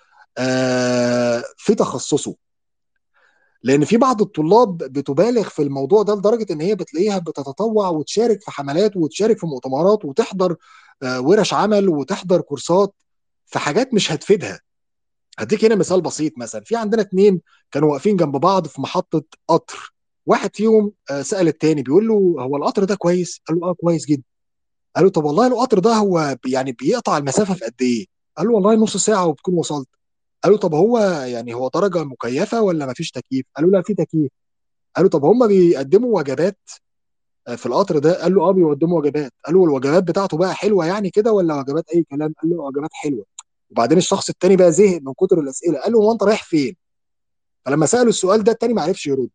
آه، في تخصصه. لان في بعض الطلاب بتبالغ في الموضوع ده لدرجه ان هي بتلاقيها بتتطوع وتشارك في حملات وتشارك في مؤتمرات وتحضر آه، ورش عمل وتحضر كورسات في حاجات مش هتفيدها. هديك هنا مثال بسيط. مثلا في عندنا اتنين كانوا واقفين جنب بعض في محطه قطر، واحد فيهم آه، سأل التاني بيقول له هو القطر ده كويس؟ قال له اه كويس جدا. قال له طب والله القطر ده هو بي- يعني بيقطع المسافه في قد ايه؟ قال له والله نص ساعه وبتكون وصلت. قال له طب هو يعني هو درجه مكيفه ولا ما فيش تكييف؟ قال له لا في تكييف. قال له طب هم بيقدموا وجبات آه، في القطر ده؟ قال له اه بيقدموا وجبات. قال له الوجبات بتاعته بقى حلوه يعني كده ولا وجبات اي كلام؟ قال له وجبات حلوه. وبعدين الشخص التاني بقى زهق من كتر الاسئله، قال له هو انت رايح فين؟ فلما ساله السؤال ده التاني ما عرفش يرد.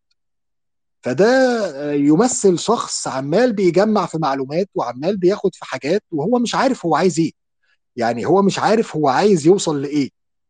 فده آه، يمثل شخص عمال بيجمع في معلومات وعمال بياخد في حاجات وهو مش عارف هو عايز ايه. يعني هو مش عارف هو عايز يوصل لايه،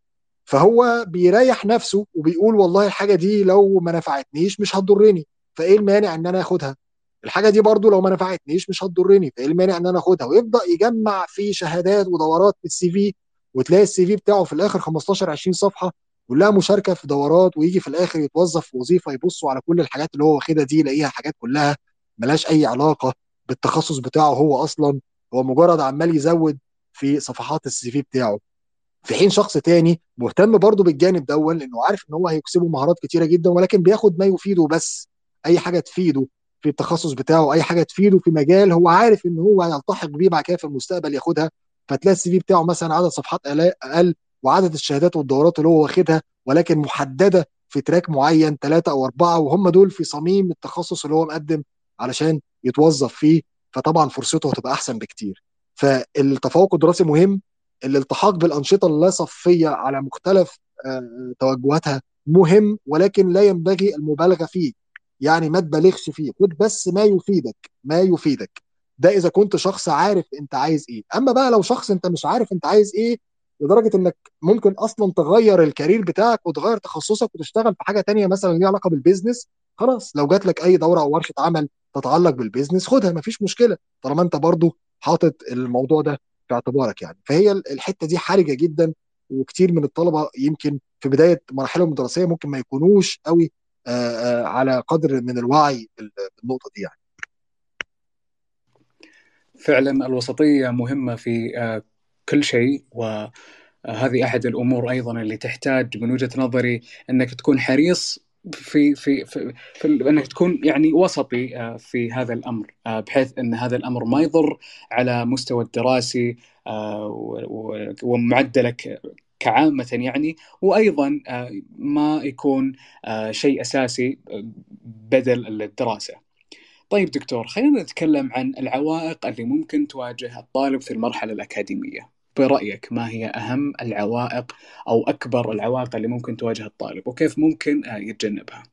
فهو بيريح نفسه وبيقول والله الحاجه دي لو ما نفعتنيش مش هتضرني، فايه المانع ان انا اخدها؟ الحاجه دي برضو لو ما نفعتنيش مش هتضرني، فايه المانع ان انا اخدها؟ ويبدا يجمع في شهادات ودورات في السي في، وتلاقي السي في بتاعه في الاخر خمستاشر عشرين صفحه كلها مشاركه في دورات، ويجي في الاخر يتوظف في وظيفه يبصوا على كل الحاجات اللي هو واخدها دي يلاقيها حاجات كلها ملهاش اي علاقه بالتخصص بتاعه هو اصلا. هو مجرد عمال يزود في صفحات السي في بتاعه. في حين شخص تاني مهتم برضه بالجانب ده لانه عارف ان هو هيكسبه مهارات كتيره جدا، ولكن بياخد ما يفيده بس. اي حاجه تفيده في التخصص بتاعه، اي حاجه تفيده في مجال هو عارف ان هو هيلتحق بيه بعد كده في المستقبل ياخدها. فتلاقي السي في بتاعه مثلا عدد صفحات اقل، وعدد الشهادات والدورات اللي هو واخدها ولكن محدده في تراك معين ثلاثه او اربعه، وهم دول في صميم التخصص اللي هو مقدم علشان يتوظف فيه. فطبعا فرصته هتبقى احسن بكتير. فالتفوق الدراسي مهم، الالتحاق بالأنشطة اللا صفية على مختلف آه، توجهاتها مهم، ولكن لا ينبغي المبالغة فيه. يعني ما تبالغش فيه، خد بس ما يفيدك، ما يفيدك. ده إذا كنت شخص عارف أنت عايز إيه. أما بقى لو شخص أنت مش عارف أنت عايز إيه، لدرجة إنك ممكن أصلا تغير الكارير بتاعك وتغير تخصصك وتشتغل في حاجة تانية مثلا ليها علاقة بالبيزنس، خلاص لو جات لك أي دورة أو ورشة عمل تتعلق بالبيزنس خدها، مفيش مشكلة طالما أنت برضو حاطط الموضوع ده في اعتبارك يعني. فهي الحته دي حرجه جدا، وكتير من الطلبه يمكن في بدايه مراحلهم الدراسيه ممكن ما يكونوش قوي آه، آه، على قدر من الوعي بالنقطه دي يعني. فعلا الوسطية مهمة في آه، كل شيء، وهذه أحد الأمور أيضا اللي تحتاج من وجهة نظري أنك تكون حريص في في في, في أنك تكون يعني وسطي في هذا الأمر، بحيث أن هذا الأمر ما يضر على مستوى الدراسي ومعدلك كعامة يعني، وأيضا ما يكون شيء أساسي بدل الدراسة. طيب دكتور، خلينا نتكلم عن العوائق اللي ممكن تواجه الطالب في المرحلة الأكاديمية. برأيك ما هي أهم العوائق أو أكبر العوائق اللي ممكن تواجه الطالب، وكيف ممكن يتجنبها؟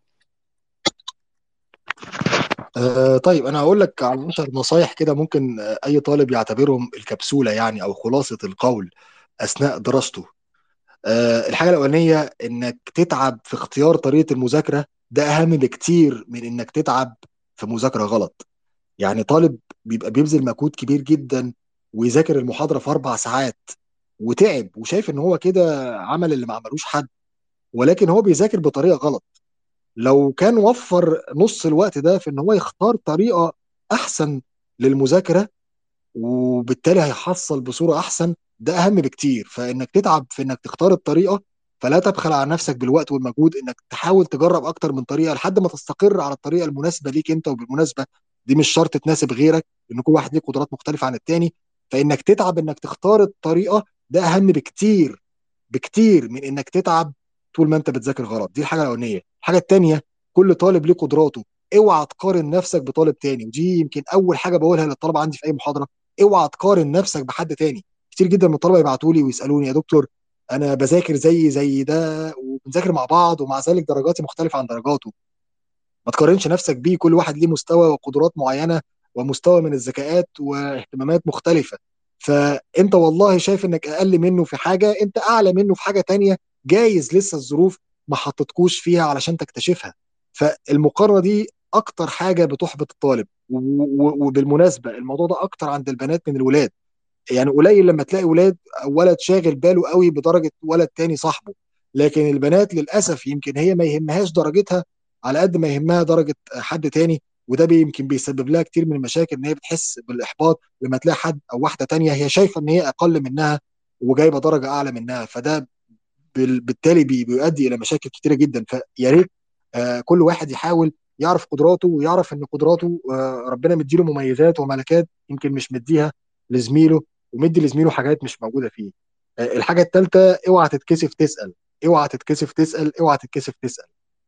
آه طيب أنا هقول لك على عشر نصايح كده ممكن أي طالب يعتبرهم الكبسولة يعني أو خلاصة القول أثناء دراسته. آه الحاجة الأولانية إنك تتعب في اختيار طريقة المذاكرة، ده أهم بكتير من إنك تتعب في مذاكرة غلط. يعني طالب بيبقى بيبذل مجهود كبير جدا ويذاكر المحاضرة في أربع ساعات وتعب وشايف إن هو كده عمل اللي ما عملوش حد، ولكن هو بيذاكر بطريقة غلط. لو كان وفر نص الوقت ده في إن هو يختار طريقة أحسن للمذاكرة وبالتالي هيحصل بصورة أحسن، ده أهم بكتير. فإنك تتعب في إنك تختار الطريقة، فلا تبخل على نفسك بالوقت والمجهود إنك تحاول تجرب أكتر من طريقة لحد ما تستقر على الطريقة المناسبة ليك أنت. وبالمناسبة دي مش شرط تناسب غيرك، لأن كل واحد ليه قدرات مختلفة عن التاني. فإنك تتعب إنك تختار الطريقة ده أهم بكتير بكتير من إنك تتعب طول ما أنت بتذاكر غلط. دي الحاجة الأولانية. الحاجة التانية، كل طالب ليه قدراته. اوعى تقارن نفسك بطالب تاني، ودي يمكن أول حاجة بقولها للطلبة عندي في أي محاضرة. اوعى تقارن نفسك بحد تاني. كتير جدا من الطلبه يبعتوا لي ويسالوني يا دكتور انا بذاكر زي زي ده وبنذاكر مع بعض ومع ذلك درجاتي مختلفه عن درجاته. ما تقارنش نفسك بيه، كل واحد ليه مستوى وقدرات معينه ومستوى من الذكاءات واهتمامات مختلفه. فانت والله شايف انك اقل منه في حاجه، انت اعلى منه في حاجه تانية، جايز لسه الظروف ما حطتكوش فيها علشان تكتشفها. فالمقارنه دي اكتر حاجه بتحبط الطالب. وبالمناسبه الموضوع ده اكتر عند البنات من الولاد. يعني قليل لما تلاقي ولاد ولد شاغل باله قوي بدرجه ولد تاني صاحبه، لكن البنات للاسف يمكن هي ما يهمهاش درجتها على قد ما يهمها درجه حد تاني. وده بي- يمكن بيسبب لها كتير من المشاكل، ان هي بتحس بالاحباط لما تلاقي حد او واحده تانيه هي شايفه ان هي اقل منها وجايبه درجه اعلى منها. فده بال- بالتالي بي- بيؤدي الى مشاكل كتيره جدا. فيا ريت آه، كل واحد يحاول يعرف قدراته ويعرف ان قدراته آه، ربنا مديله مميزات وملكات يمكن مش مديها لزميله، ومدي لزميله حاجات مش موجوده فيه. آه، الحاجه الثالثه، اوعى تتكسف تسال. اوعى تتكسف تسال. اوعى تتكسف تسال.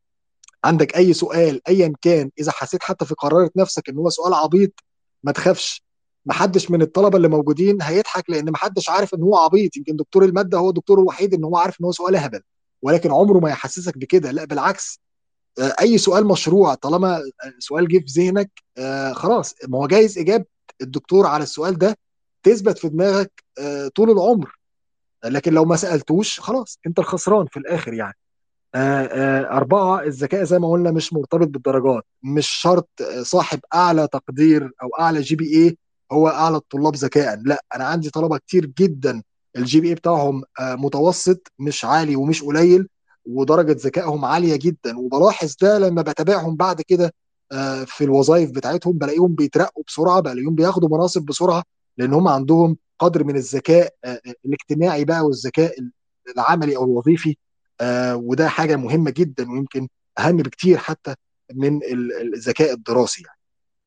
عندك اي سؤال ايا كان، اذا حسيت حتى في قرارة نفسك ان هو سؤال عبيط، ما تخافش. محدش من الطلبه اللي موجودين هيضحك، لان محدش عارف ان هو عبيط. يمكن دكتور الماده هو الدكتور الوحيد ان هو عارف ان هو سؤال هبل، ولكن عمره ما يحسسك بكده. لا بالعكس، آه، اي سؤال مشروع طالما آه، سؤال جه في ذهنك، آه، خلاص ما هو جايز اجابه الدكتور على السؤال ده تثبت في دماغك آه، طول العمر. لكن لو ما سالتوش خلاص انت الخسران في الاخر يعني. آه، آه، أربعة، الذكاء زي ما قلنا مش مرتبط بالدرجات. مش شرط آه، صاحب أعلى تقدير أو أعلى جي بي إيه هو أعلى الطلاب ذكاء. لا، أنا عندي طلبة كتير جدا الجي بي إيه بتاعهم آه، متوسط، مش عالي ومش قليل، ودرجة ذكائهم عالية جدا. وبلاحظ ده لما بتابعهم بعد كده آه، في الوظائف بتاعتهم، بلاقيهم بيترقوا بسرعة، بلاقيهم بياخدوا مناصب بسرعة، لأن هم عندهم قدر من الذكاء آه، الاجتماعي بقى والذكاء العملي أو الوظيفي. آه وده حاجه مهمه جدا، ويمكن اهم بكتير حتى من ال- الذكاء الدراسي يعني.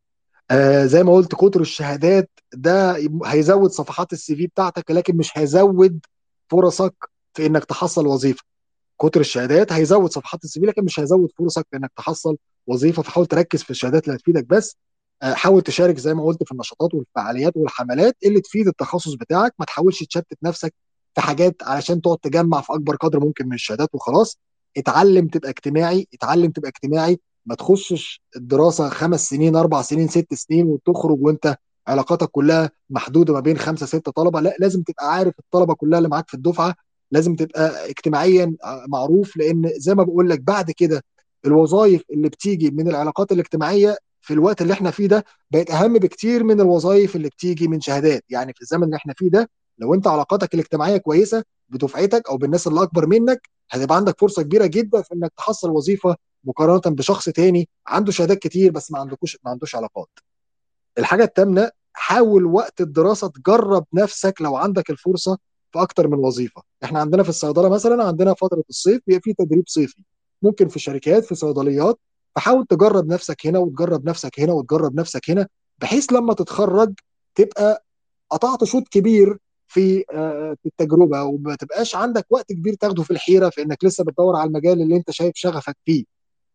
آه زي ما قلت، كتر الشهادات ده هيزود صفحات السي في بتاعتك، لكن مش هيزود فرصك في انك تحصل وظيفه. كتر الشهادات هيزود صفحات السي في، لكن مش هيزود فرصك في انك تحصل وظيفه. فحاول تركز في الشهادات اللي هتفيدك بس. آه، حاول تشارك زي ما قلت في النشاطات والفعاليات والحملات اللي تفيد التخصص بتاعك. ما تحاولش تشتت نفسك في حاجات علشان تقعد تجمع في اكبر قدر ممكن من الشهادات وخلاص. اتعلم تبقى اجتماعي. اتعلم تبقى اجتماعي. ما تخشش الدراسه خمس سنين اربع سنين ست سنين وتخرج وانت علاقاتك كلها محدوده ما بين خمسه سته طلبه. لا، لازم تبقى عارف الطلبه كلها اللي معاك في الدفعه. لازم تبقى اجتماعيا معروف، لان زي ما بقول لك بعد كده الوظائف اللي بتيجي من العلاقات الاجتماعيه في الوقت اللي احنا فيه ده بقت اهم بكتير من الوظائف اللي بتيجي من شهادات. يعني في الزمن اللي احنا فيه ده، لو انت علاقاتك الاجتماعيه كويسه بدفعتك او بالناس اللي اكبر منك، هتبقى عندك فرصه كبيره جدا في انك تحصل وظيفه مقارنه بشخص تاني عنده شهادات كتير بس ما عندكوش ما عندوش علاقات. الحاجه الثامنه، حاول وقت الدراسه تجرب نفسك لو عندك الفرصه في اكتر من وظيفه. احنا عندنا في الصيدله مثلا عندنا فتره الصيف بيبقى في تدريب صيفي، ممكن في شركات في صيدليات. فحاول تجرب نفسك هنا وتجرب نفسك هنا وتجرب نفسك هنا، بحيث لما تتخرج تبقى قطعت شوط كبير في آه، في التجربه، وما تبقاش عندك وقت كبير تاخده في الحيره في انك لسه بتدور على المجال اللي انت شايف شغفك فيه.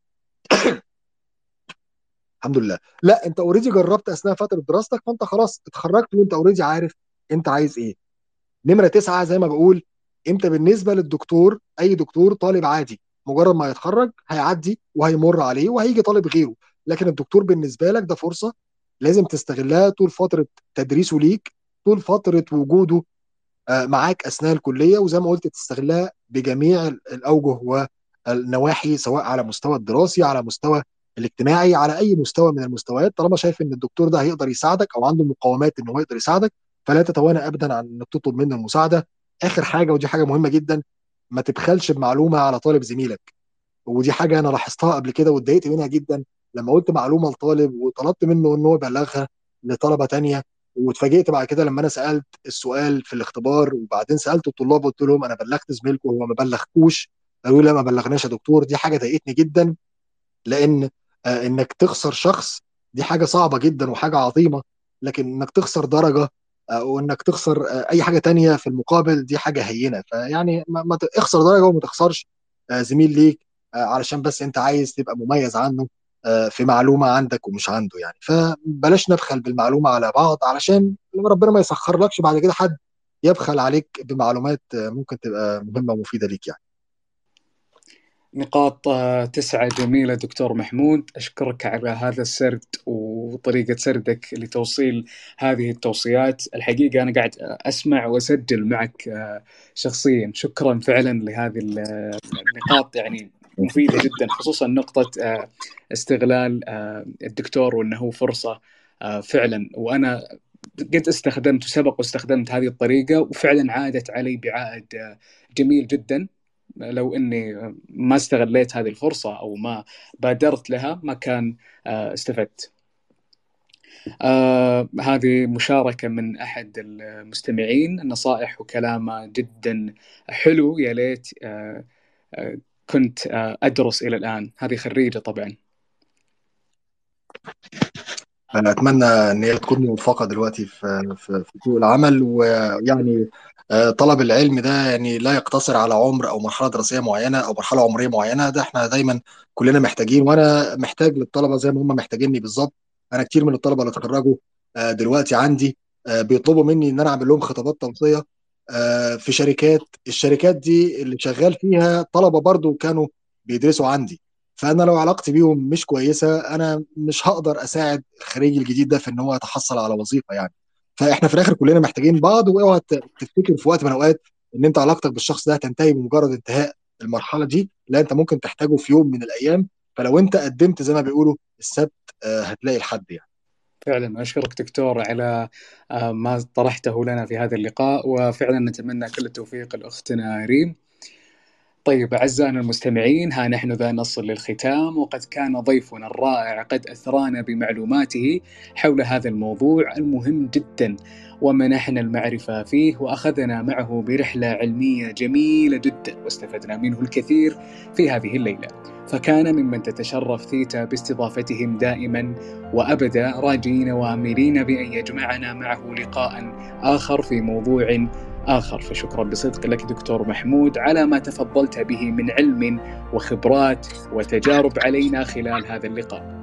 الحمد لله. لا، انت اوريدي جربت اثناء فتره دراستك، فانت خلاص اتخرجت وانت اوريدي عارف انت عايز ايه. نمره تسعه زي ما بقول، انت بالنسبه للدكتور، اي دكتور طالب عادي مجرد ما يتخرج هيعدي وهيمر عليه وهيجي طالب غيره. لكن الدكتور بالنسبه لك ده فرصه لازم تستغلها طول فتره تدريسه ليك، طول فتره وجوده آه، معاك اثناء الكليه، وزي ما قلت تستغلها بجميع الاوجه والنواحي، سواء على مستوى الدراسي، على مستوى الاجتماعي، على اي مستوى من المستويات. طالما شايف ان الدكتور ده هيقدر يساعدك او عنده مقومات ان هو يقدر يساعدك، فلا تتوانى ابدا عن انك تطلب منه المساعده. اخر حاجه ودي حاجه مهمه جدا، ما تبخلش بمعلومه على طالب زميلك. ودي حاجه انا لاحظتها قبل كده واتضايقت منها جدا، لما قلت معلومه لطالب وطلبت منه ان هو يبلغها لطلبه تانية، واتفاجئت بعد كده لما انا سالت السؤال في الاختبار وبعدين سالت الطلاب قلت لهم انا بلغت زميلكم وهو ما بلغكوش. قالوا لي لا ما بلغناش يا دكتور. دي حاجه ضايقتني جدا، لان آه، انك تخسر شخص دي حاجه صعبه جدا وحاجه عظيمه، لكن انك تخسر درجه آه، وانك تخسر آه، اي حاجه تانية في المقابل دي حاجه هينه. فيعني ما ما ت- اخسر درجه وما تخسرش آه، زميل ليك آه، علشان بس انت عايز تبقى مميز عنه آه، في معلومه عندك ومش عنده يعني. فبلاش نبخل بالمعلومه على بعض، علشان ربنا ما يسخر لكش بعد كده حد يبخل عليك بمعلومات آه، ممكن تبقى مهمه ومفيده ليك يعني. نقاط آه، تسعة جميلة دكتور محمود، أشكرك على هذا السرد وطريقة سردك لتوصيل هذه التوصيات. الحقيقة أنا قاعد أسمع وأسجل معك آه، شخصيا. شكرا فعلا لهذه ال- النقاط، يعني مفيدة جدا، خصوصا نقطة آه، استغلال آه، الدكتور وأنه فرصة آه، فعلا. وأنا قد استخدمت سبق واستخدمت هذه الطريقة وفعلا عادت علي بعائد آه، جميل جدا. لو اني ما استغليت هذه الفرصه او ما بادرت لها ما كان آه، استفدت. آه هذه مشاركه من احد المستمعين، نصائح وكلامه جدا حلو. يا ليت آه آه كنت آه ادرس الى الان. هذه خريجه طبعا. انا اتمنى ان هي تكون موفقه دلوقتي في في في سوق العمل. ويعني آه، طلب العلم ده يعني لا يقتصر على عمر او مرحله دراسيه معينه او مرحله عمريه معينه، ده احنا دايما كلنا محتاجين، وانا محتاج للطلبه زي ما هم محتاجيني بالظبط. انا كتير من الطلبه اللي اتخرجوا آه، دلوقتي عندي آه، بيطلبوا مني ان انا اعمل لهم خطابات توصيه آه، في شركات. الشركات دي اللي شغال فيها طلبه برضو كانوا بيدرسوا عندي، فانا لو علاقتي بيهم مش كويسه انا مش هقدر اساعد الخريج الجديد ده في ان هو يتحصل على وظيفه يعني. فاحنا في الاخر كلنا محتاجين بعض، واوعى ت- تفتكر في وقت من الاوقات ان انت علاقتك بالشخص ده هتنتهي بمجرد انتهاء المرحله دي. لا، انت ممكن تحتاجه في يوم من الايام، فلو انت قدمت زي ما بيقولوا السبت آه، هتلاقي الحد يعني. فعلا أشكرك دكتور على آه، ما طرحته لنا في هذا اللقاء، وفعلا نتمنى كل التوفيق لأختنا ريم. طيب أعزائنا المستمعين، ها نحن ذا نصل للختام، وقد كان ضيفنا الرائع قد أثرانا بمعلوماته حول هذا الموضوع المهم جدا ومنحنا المعرفة فيه، وأخذنا معه برحلة علمية جميلة جدا واستفدنا منه الكثير في هذه الليلة. فكان ممن تتشرف ثيتا باستضافتهم دائما وأبدا، راجين وآملين بأن يجمعنا معه لقاء آخر في موضوع آخر. فشكرا بصدق لك دكتور محمود على ما تفضلت به من علم وخبرات وتجارب علينا خلال هذا اللقاء.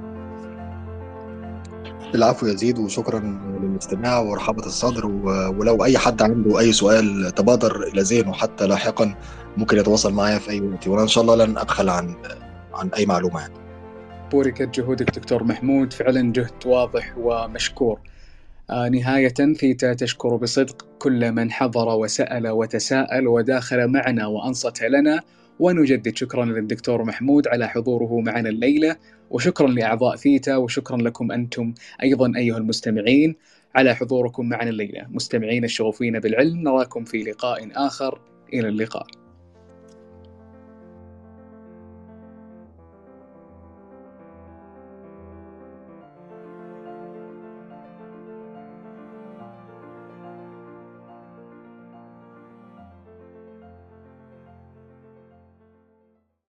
العفو يزيد، وشكرا للاستماع ورحابة الصدر. و- ولو أي حد عنده أي سؤال تبادر إلى ذهنه حتى لاحقا ممكن يتواصل معايا في أي وقت، وأنا إن شاء الله لن أبخل عن عن أي معلومة يعني. بوركت جهودك دكتور محمود، فعلا جهد واضح ومشكور. آه نهاية ثيتا تشكر بصدق كل من حضر وسأل وتساءل وداخل معنا وأنصت لنا، ونجدد شكرا للدكتور محمود على حضوره معنا الليلة، وشكرا لأعضاء ثيتا، وشكرا لكم أنتم أيضا أيها المستمعين على حضوركم معنا الليلة. مستمعين الشغوفين بالعلم، نراكم في لقاء آخر، إلى اللقاء.